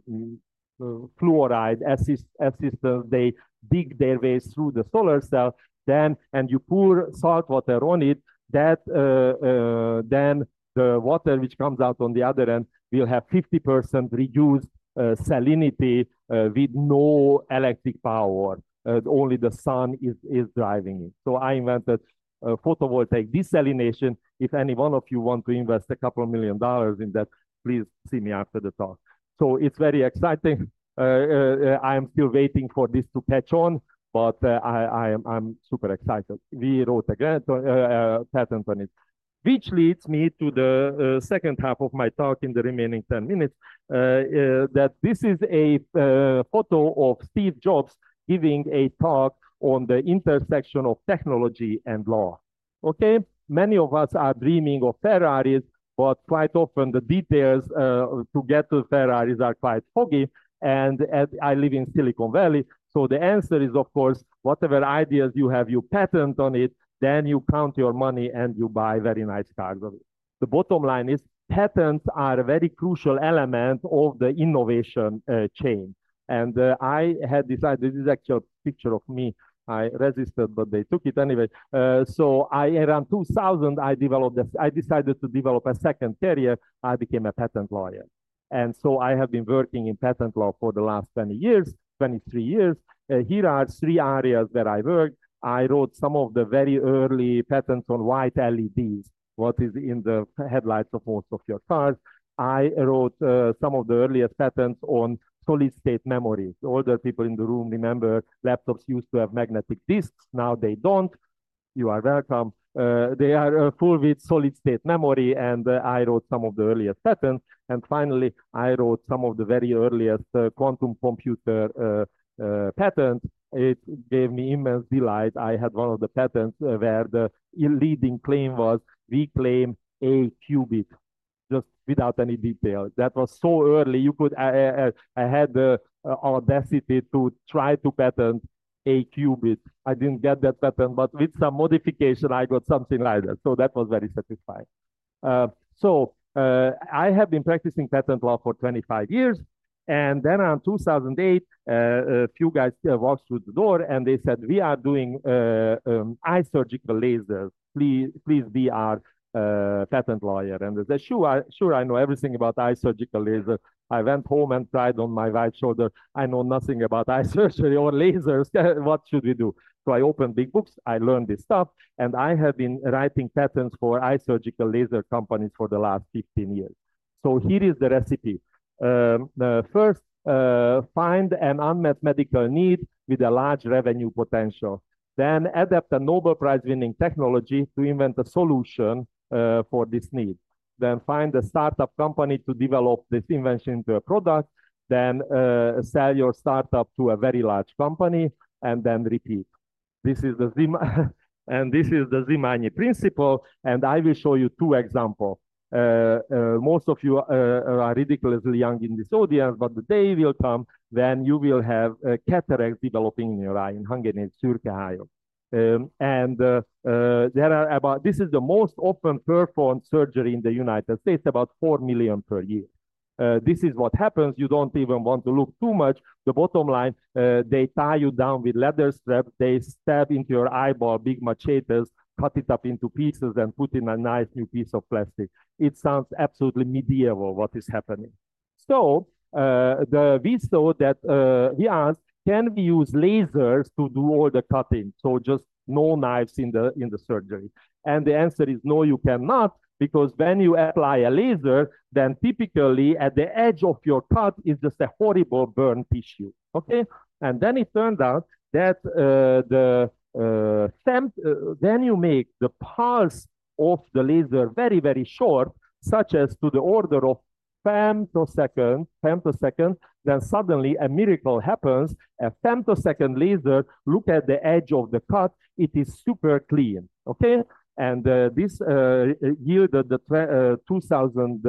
fluoride assist, assistance, they dig their way through the solar cell, then, and you pour salt water on it, that uh, uh, then the water which comes out on the other end will have fifty percent reduced uh, salinity uh, with no electric power. Uh, only the sun is, is driving it. So I invented uh, photovoltaic desalination. If any one of you want to invest a couple million dollars in that, please see me after the talk. So it's very exciting. Uh, uh, I am still waiting for this to catch on, but uh, I, I am I'm super excited. We wrote a grant, uh, uh, patent on it, which leads me to the uh, second half of my talk in the remaining ten minutes, uh, uh, that this is a uh, photo of Steve Jobs giving a talk on the intersection of technology and law. Okay, many of us are dreaming of Ferraris, but quite often the details uh, to get to Ferraris are quite foggy. And, and I live in Silicon Valley, so the answer is, of course, whatever ideas you have, you patent on it, then you count your money and you buy very nice cars of it. The bottom line is patents are a very crucial element of the innovation uh, chain. And uh, I had decided, this is actually a picture of me. I resisted, but they took it anyway. Uh, so I, around two thousand, I developed this, I decided to develop a second career. I became a patent lawyer. And so I have been working in patent law for the last twenty years, twenty-three years. Uh, here are three areas where I worked. I wrote some of the very early patents on white L E Ds, what is in the headlights of most of your cars. I wrote uh, some of the earliest patents on solid state memory. The older people in the room remember laptops used to have magnetic disks. Now they don't. You are welcome. Uh, they are uh, full with solid state memory, and uh, I wrote some of the earliest patents. And finally, I wrote some of the very earliest uh, quantum computer uh, uh, patents. It gave me immense delight. I had one of the patents uh, where the leading claim was, we claim a qubit, just without any detail. That was so early. You could, I, I, I had the uh, audacity to try to patent a qubit. I didn't get that patent, but with some modification, I got something like that. So that was very satisfying. Uh, so uh, I have been practicing patent law for twenty-five years. And then in two thousand eight, uh, a few guys uh, walked through the door and they said, we are doing uh, um, eye surgical lasers. Please, please be our uh, patent lawyer. And I said, sure, I, sure, I know everything about eye surgical laser. I went home and tried on my right shoulder. I know nothing about eye surgery or lasers. What should we do? So I opened big books. I learned this stuff. And I have been writing patents for eye surgical laser companies for the last fifteen years. So here is the recipe. Um, uh, first, uh, find an unmet medical need with a large revenue potential. Then adapt a Nobel Prize winning technology to invent a solution uh, for this need. Then find a startup company to develop this invention into a product. Then uh, sell your startup to a very large company, and then repeat. This is the Zim and this is the Zimany principle. And I will show you two examples. Uh, uh, most of you uh, are ridiculously young in this audience, but the day will come when you will have uh, cataracts developing in your eye. In Hungarian, szürkehályok. Um, and uh, uh, there are about, this is the most often performed surgery in the United States, about four million per year. Uh, this is what happens. You don't even want to look too much. The bottom line, uh, they tie you down with leather straps. They stab into your eyeball, big machetes, cut it up into pieces and put in a nice new piece of plastic. It sounds absolutely medieval what is happening. So uh, the, we saw that uh, we asked, can we use lasers to do all the cutting? So just no knives in the, in the surgery. And the answer is no, you cannot, because when you apply a laser, then typically at the edge of your cut is just a horrible burn tissue, okay? And then it turned out that uh, the uh, fem uh, then you make the pulse of the laser very, very short, such as to the order of femtosecond, femtosecond, then suddenly a miracle happens. A femtosecond laser, look at the edge of the cut, it is super clean, okay? And uh, this uh, yielded the uh, two thousand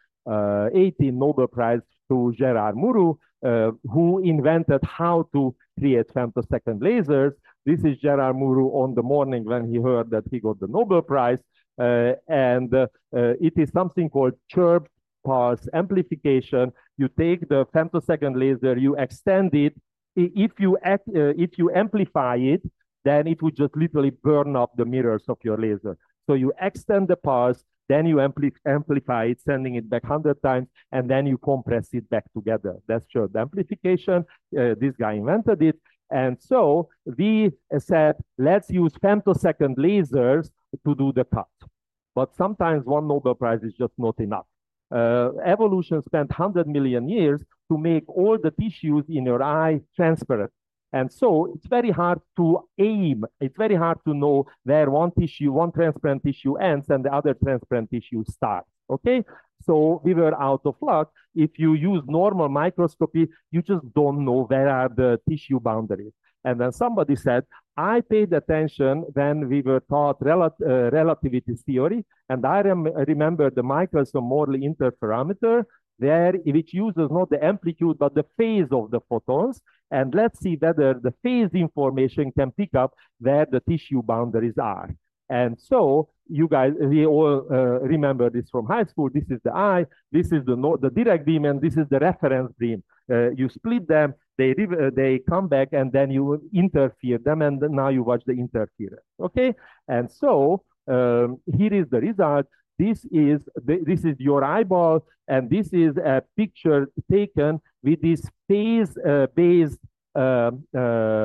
eighteen Nobel Prize to Gerard Mourou, uh, who invented how to create femtosecond lasers. This is Gerard Mourou on the morning when he heard that he got the Nobel Prize. Uh, and uh, uh, it is something called chirped pulse amplification. You take the femtosecond laser, you extend it. If you act, uh, if you amplify it, then it would just literally burn up the mirrors of your laser. So you extend the pulse, then you ampli amplify it, sending it back one hundred times, and then you compress it back together. That's sure the amplification. Uh, this guy invented it. And so we said, let's use femtosecond lasers to do the cut. But sometimes one Nobel Prize is just not enough. Uh, evolution spent one hundred million years to make all the tissues in your eye transparent. And so it's very hard to aim. It's very hard to know where one tissue, one transparent tissue ends and the other transparent tissue starts, okay? So we were out of luck. If you use normal microscopy, you just don't know where are the tissue boundaries. And then somebody said, I paid attention when we were taught rel uh, relativity theory, and I rem remember the Michelson-Morley interferometer, there, which uses not the amplitude, but the phase of the photons. And let's see whether the phase information can pick up where the tissue boundaries are. And so you guys, we all uh, remember this from high school. This is the eye, this is the, no, the direct beam, and this is the reference beam. Uh, you split them, they, uh, they come back, and then you interfere them, and now you watch the interference, okay? And so um, here is the result. This is, the, this is your eyeball, and this is a picture taken with this phase-based uh, uh,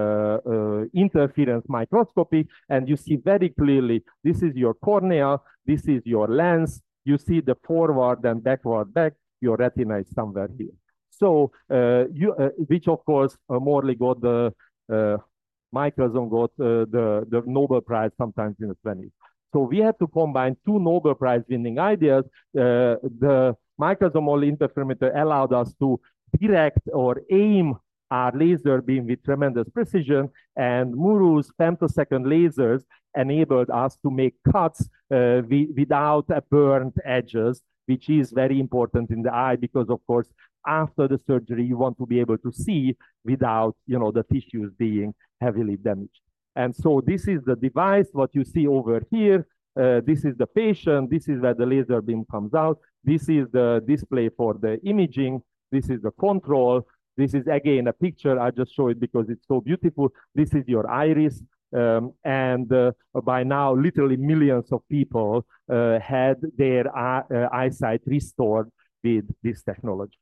uh, interference microscopy, and you see very clearly, this is your cornea, this is your lens, you see the forward and backward back, your retina is somewhere here. So, uh, you, uh, which of course, uh, Morley got the, uh, Michelson got uh, the, the Nobel Prize sometimes in the twenties. So we had to combine two Nobel Prize winning ideas. Uh, the Michelson-Morley interferometer allowed us to direct or aim our laser beam with tremendous precision, and Muru's femtosecond lasers enabled us to make cuts uh, we, without uh, burnt edges, which is very important in the eye because, of course, after the surgery, you want to be able to see without, you know, the tissues being heavily damaged. And so this is the device, what you see over here. Uh, this is the patient. This is where the laser beam comes out. This is the display for the imaging. This is the control. This is, again, a picture. I just show it because it's so beautiful. This is your iris. Um, and uh, by now, literally millions of people uh, had their eye, uh, eyesight restored with this technology.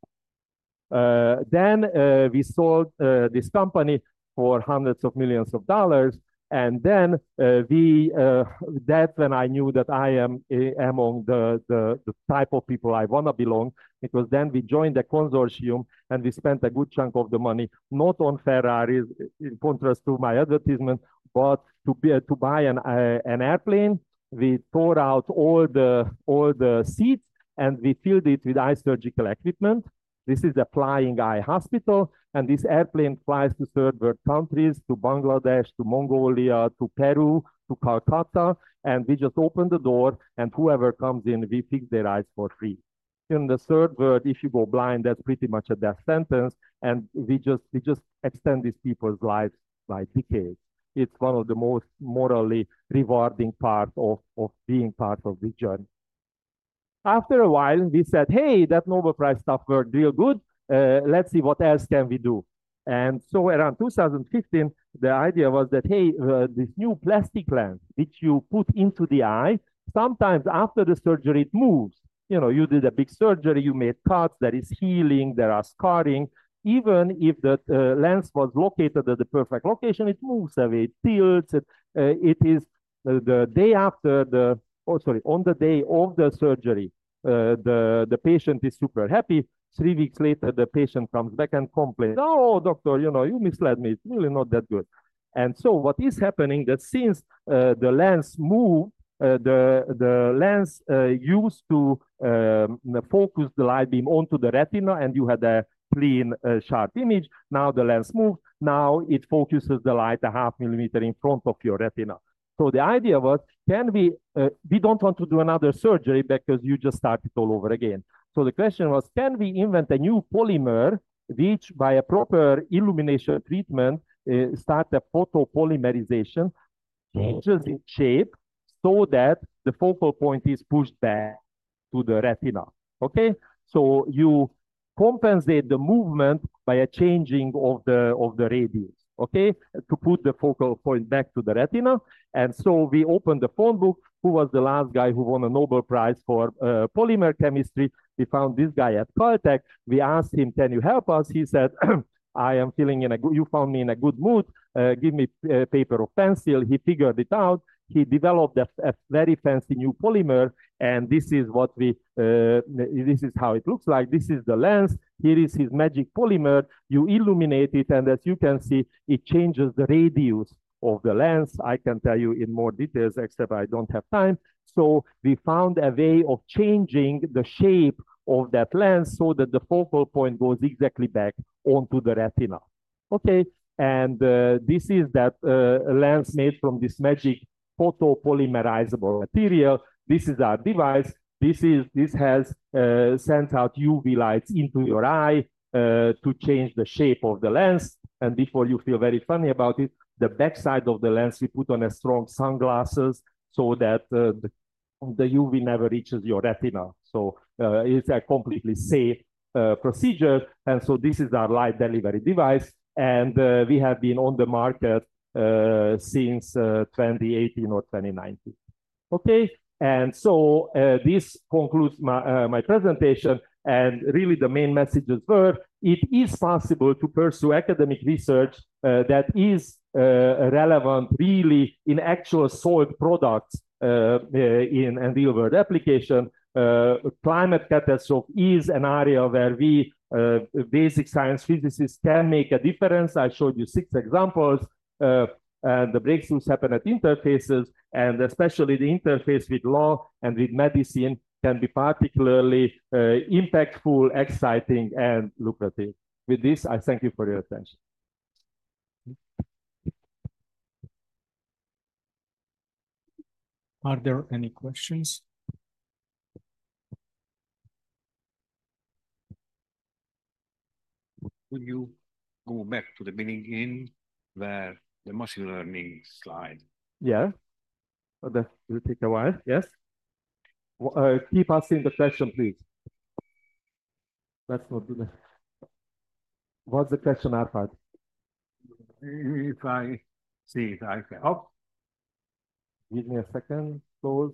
Uh, then uh, we sold uh, this company for hundreds of millions of dollars. And then uh, we, uh, that's when I knew that I am uh, among the, the, the type of people I want to belong, because then we joined the consortium and we spent a good chunk of the money, not on Ferraris, in contrast to my advertisement, but to, be, uh, to buy an, uh, an airplane. We tore out all the, all the seats and we filled it with eye surgical equipment. This is a flying eye hospital, and this airplane flies to third world countries, to Bangladesh, to Mongolia, to Peru, to Calcutta, and we just open the door, and whoever comes in, we fix their eyes for free. In the third world, if you go blind, that's pretty much a death sentence, and we just, we just extend these people's lives by decades. It's one of the most morally rewarding parts of, of being part of this journey. After a while, we said, hey, that Nobel Prize stuff worked real good. Uh, let's see what else can we do. And so around two thousand fifteen, the idea was that, hey, uh, this new plastic lens, which you put into the eye, sometimes after the surgery, it moves. You know, you did a big surgery, you made cuts, there is healing, there are scarring. Even if the uh, lens was located at the perfect location, it moves away, it tilts. It, uh, it is uh, the day after the, oh, sorry, on the day of the surgery, uh, the, the patient is super happy. Three weeks later, the patient comes back and complains, oh, doctor, you know, you misled me. It's really not that good. And so what is happening that since uh, the lens moved, uh, the, the lens uh, used to um, focus the light beam onto the retina, and you had a clean, uh, sharp image. Now the lens moved. Now it focuses the light a half millimeter in front of your retina. So the idea was, can we, uh, we don't want to do another surgery because you just start it all over again. So the question was, can we invent a new polymer which by a proper illumination treatment uh, start a photopolymerization, changes its shape so that the focal point is pushed back to the retina, okay? So you compensate the movement by a changing of the, of the radius, okay, to put the focal point back to the retina. And so we opened the phone book. Who was the last guy who won a Nobel Prize for uh, polymer chemistry? We found this guy at Caltech. We asked him, can you help us? He said, I am feeling in a good, you found me in a good mood. Uh, give me a paper or pencil. He figured it out. He developed a, a very fancy new polymer. And this is what we, uh, this is how it looks like. This is the lens. Here is his magic polymer. You illuminate it. And as you can see, it changes the radius of the lens. I can tell you in more details, except I don't have time. So we found a way of changing the shape of that lens so that the focal point goes exactly back onto the retina. Okay, and uh, this is that uh, lens made from this magic photopolymerizable material. This is our device. This is this has uh, sent out U V lights into your eye uh, to change the shape of the lens. And before you feel very funny about it, the backside of the lens we put on a strong sunglasses so that uh, the, the U V never reaches your retina. So uh, it's a completely safe uh, procedure. And so this is our light delivery device. And uh, we have been on the market uh, since uh, twenty eighteen or twenty nineteen. Okay, and so uh, this concludes my, uh, my presentation. And really the main messages were, it is possible to pursue academic research uh, that is uh, relevant really in actual sold products uh, in a real world application. Uh, climate catastrophe is an area where we uh, basic science physicists can make a difference. I showed you six examples. Uh, and the breakthroughs happen at interfaces, and especially the interface with law and with medicine can be particularly uh, impactful, exciting, and lucrative. With this, I thank you for your attention. Are there any questions? Would you go back to the beginning where the machine learning slide? Yeah, oh, that will take a while. Yes. Uh, keep asking the question, please. Let's not do that. What's the question, Arpad? If I see it, I can. Oh. Give me a second. Close.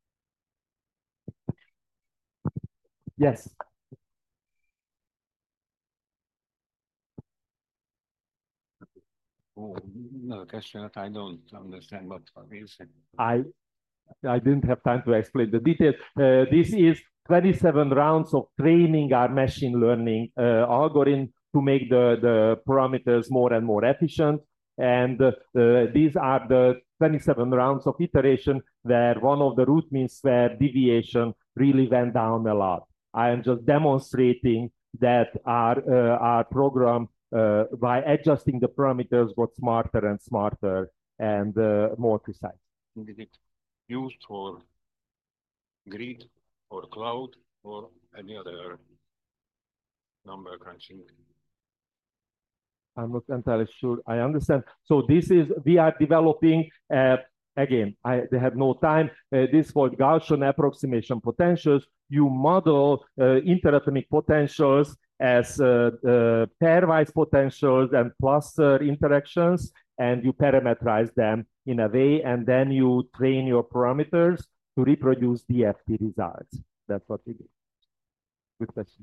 Yes. Oh, no, question that I don't understand what is it. I I didn't have time to explain the details. Uh, this is twenty-seven rounds of training our machine learning uh, algorithm to make the, the parameters more and more efficient. And uh, uh, these are the twenty-seven rounds of iteration where one of the root mean square deviation really went down a lot. I am just demonstrating that our, uh, our program, uh, by adjusting the parameters, got smarter and smarter and uh, more precise. Is it used for grid or cloud or any other number crunching? I'm not entirely sure I understand. So this is, we are developing, uh, again, I they have no time. Uh, this is called Gaussian approximation potentials. You model uh, interatomic potentials as uh, uh, pairwise potentials and cluster interactions, and you parameterize them in a way, and then you train your parameters to reproduce D F T results. That's what we do. Good question.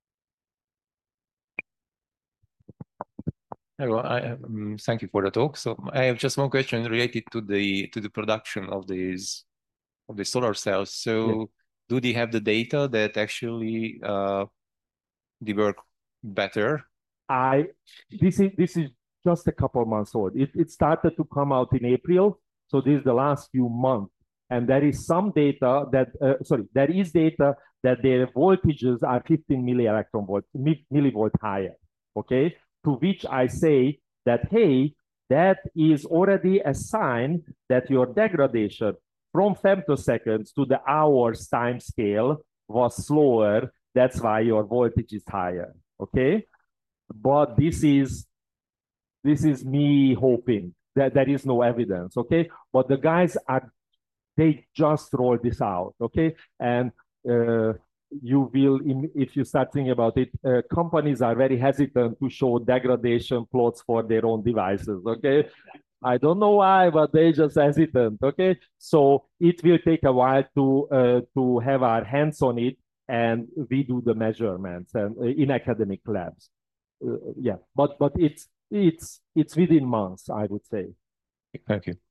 Hello, I, um, thank you for the talk. So I have just one question related to the to the production of these of the solar cells. So yeah. Do they have the data that actually uh, they work better? I this is this is just a couple months old. It it started to come out in April, so this is the last few months, and there is some data that uh, sorry, there is data that their voltages are fifteen millielectron volt millivolt higher. Okay. To which I say that, hey, that is already a sign that your degradation from femtoseconds to the hours time scale was slower. That's why your voltage is higher, okay? But this is, this is me hoping that there is no evidence, okay? But the guys are, they just rolled this out, okay? And uh, you will, if you start thinking about it, uh, companies are very hesitant to show degradation plots for their own devices, okay? I don't know why, but they just hesitant, okay? So it will take a while to, uh, to have our hands on it, and we do the measurements and uh, in academic labs. Uh, yeah, but but it's it's it's within months, I would say. Thank you.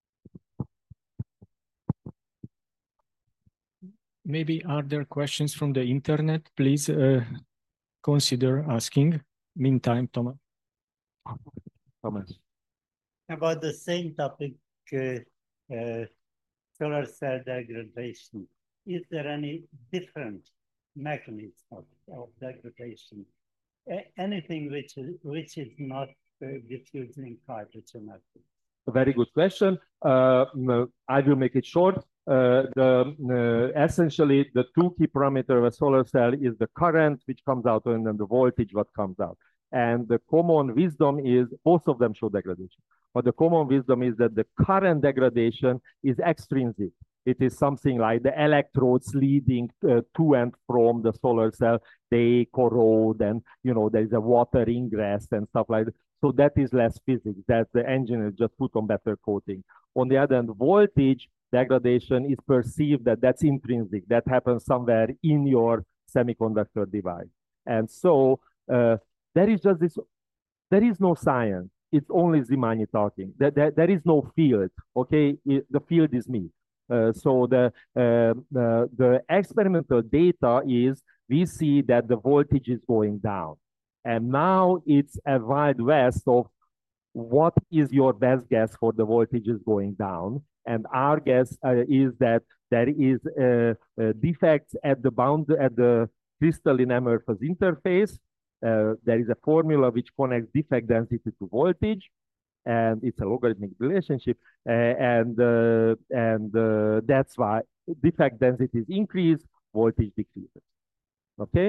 Maybe are there questions from the internet? Please uh, consider asking. Meantime, Thomas. Thomas. About the same topic, uh, uh, solar cell degradation. Is there any different mechanism of, of degradation? A anything which is, which is not uh, diffusing hydrogen? A very good question. Uh, I will make it short. Uh, the, uh, essentially, the two key parameters of a solar cell is the current, which comes out, and then the voltage, what comes out. And the common wisdom is, both of them show degradation. But the common wisdom is that the current degradation is extrinsic. It is something like the electrodes leading uh, to and from the solar cell, they corrode, and you know there is a water ingress and stuff like that. So that is less physics. That the engineers just put on better coating. On the other hand, voltage degradation is perceived that that's intrinsic. That happens somewhere in your semiconductor device. And so uh, there is just this. There is no science. It's only Zimany talking. There, there, there is no field. Okay, it, the field is me. Uh, so the, uh, the the experimental data is we see that the voltage is going down, and now it's a wild west of what is your best guess for the voltage is going down. And our guess uh, is that there is uh, uh, defects at the bound at the crystalline amorphous interface. Uh, there is a formula which connects defect density to voltage, and it's a logarithmic relationship, uh, and uh, and uh, that's why defect densities increase, voltage decreases. Okay.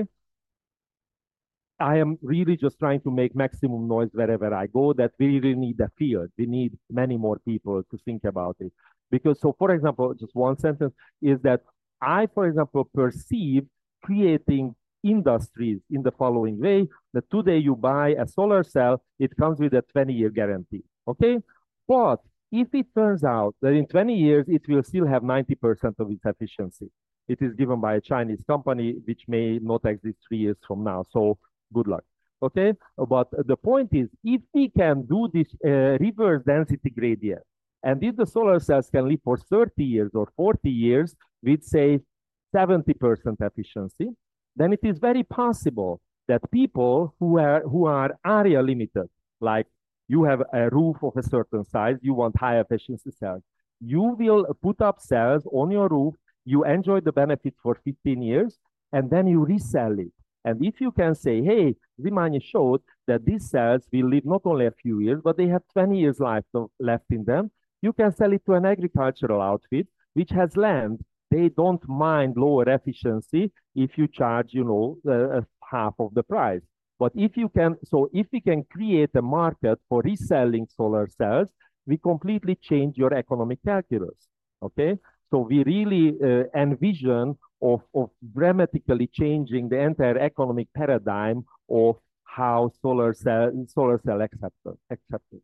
I am really just trying to make maximum noise wherever I go. That we really need a field. We need many more people to think about it. Because, so for example, just one sentence is that I, for example, perceive creating industries in the following way, that today you buy a solar cell, it comes with a twenty year guarantee, okay? But if it turns out that in twenty years, it will still have ninety percent of its efficiency, it is given by a Chinese company, which may not exist three years from now. So good luck, okay? But the point is, if we can do this uh, reverse density gradient, and if the solar cells can live for thirty years or forty years with, say, seventy percent efficiency, then it is very possible that people who are who are area limited, like you have a roof of a certain size, you want high efficiency cells, you will put up cells on your roof, you enjoy the benefit for fifteen years, and then you resell it. And if you can say, hey, Zimany showed that these cells will live not only a few years, but they have twenty years life left in them, you can sell it to an agricultural outfit which has land. They don't mind lower efficiency if you charge, you know, uh, half of the price. But if you can, so if we can create a market for reselling solar cells, we completely change your economic calculus, okay? So we really uh, envision of, of dramatically changing the entire economic paradigm of how solar cell, solar cell accepted. accepted.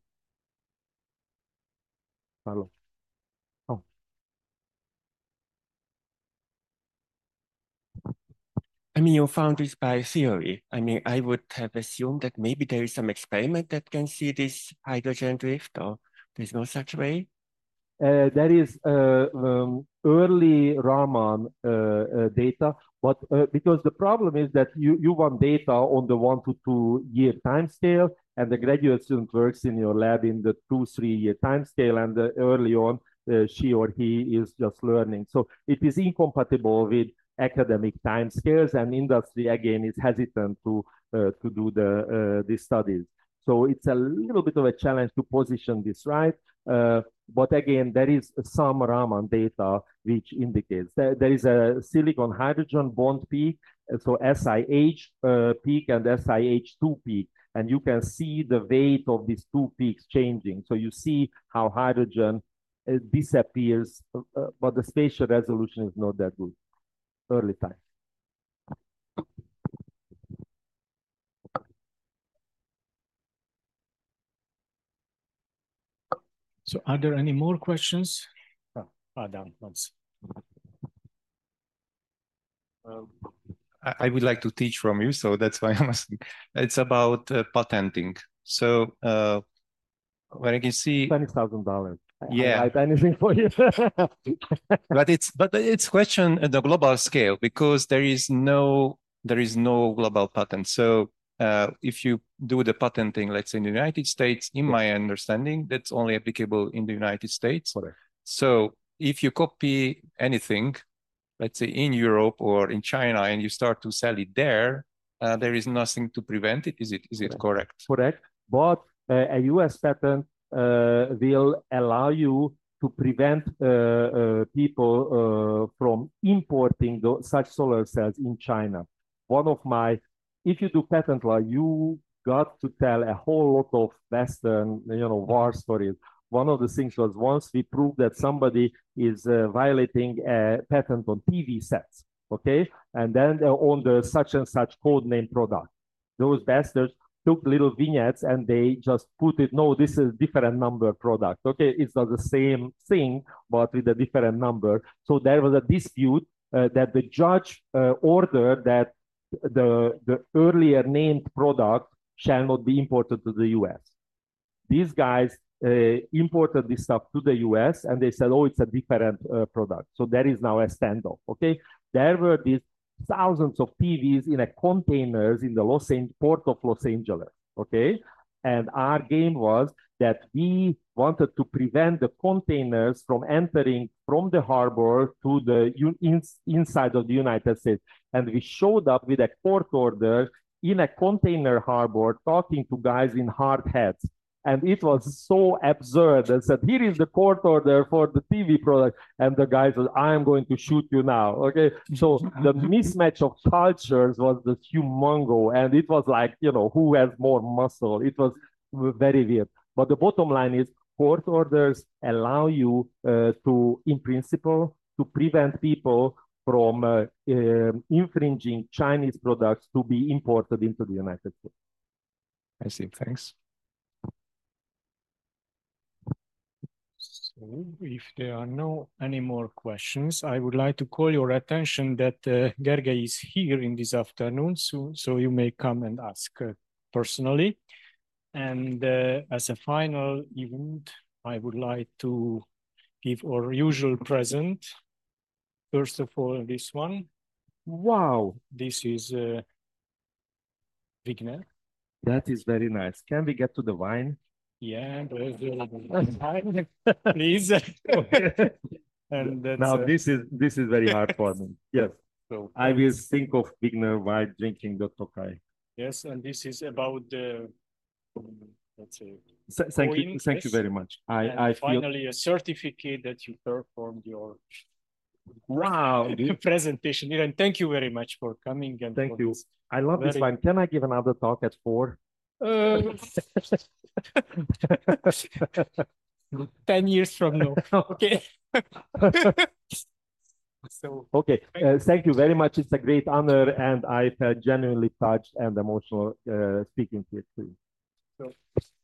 Hello. Oh. I mean, you found this by theory. I mean, I would have assumed that maybe there is some experiment that can see this hydrogen drift, or there's no such way? Uh, there is uh, um, early Raman uh, uh, data, but uh, because the problem is that you, you want data on the one to two year time scale, and the graduate student works in your lab in the two, three year time scale, and uh, early on, uh, she or he is just learning. So it is incompatible with academic time scales, and industry again is hesitant to uh, to do the uh, these studies. So it's a little bit of a challenge to position this right. Uh, but again, there is some Raman data which indicates that there is a silicon hydrogen bond peak, so S I H uh, peak and S I H two peak, and you can see the weight of these two peaks changing. So you see how hydrogen uh, disappears, uh, but the spatial resolution is not that good. Early time. So are there any more questions? Oh, Adam, once. Um, I, I would like to teach from you, so that's why I'm asking. It's about uh, patenting. So uh, when I can see twenty thousand dollars. Yeah. I write anything for you. but it's but it's question at the global scale, because there is no there is no global patent. So uh, if you do the patenting, let's say in the United States, in my understanding, that's only applicable in the United States. Correct. So if you copy anything, let's say in Europe or in China, and you start to sell it there, uh, there is nothing to prevent it. Is it is it correct? Correct. But uh, a U S patent uh, will allow you to prevent uh, uh, people uh, from importing the, such solar cells in China. One of my, if you do patent law, you got to tell a whole lot of Western, you know, war stories. One of the things was once we proved that somebody is uh, violating a patent on T V sets, okay? And then uh, on the such and such code name product. Those bastards took little vignettes and they just put it, no, this is different number product. Okay, it's not the same thing, but with a different number. So there was a dispute uh, that the judge uh, ordered that the, the earlier named product shall not be imported to the U S. These guys uh, imported this stuff to the U S and they said, oh, it's a different uh, product. So there is now a standoff, okay? There were these thousands of T Vs in a containers in the Los Angeles, port of Los Angeles, okay? And our game was that we wanted to prevent the containers from entering from the harbor to the in, inside of the United States. And we showed up with a court order in a container harbor talking to guys in hard hats. And it was so absurd. They said, here is the court order for the T V product. And the guy said, I am going to shoot you now. Okay. So the mismatch of cultures was the humongo. And it was like, you know, who has more muscle? It was very weird. But the bottom line is court orders allow you uh, to, in principle, to prevent people from uh, uh, infringing Chinese products to be imported into the United States. I see. Thanks. So if there are no any more questions, I would like to call your attention that uh, Gergely is here in this afternoon, so, so you may come and ask uh, personally. And uh, as a final event, I would like to give our usual present. First of all, this one. Wow. This is uh, Wigner. That is very nice. Can we get to the wine? Yeah, please. And that's, now uh, this is this is very hard for me. Yes. So I will think of Wigner while drinking the Tokai. Yes, and this is about the let's say. So, thank you, thank yes. you very much. I and I finally feel... a certificate that you performed your wow presentation. And thank you very much for coming. And thank you. This I love very... this wine. Can I give another talk at four? Uh, ten years from now. Okay. So okay. Uh, thank you very much. It's a great honor, and I felt genuinely touched and emotional uh, speaking to you. So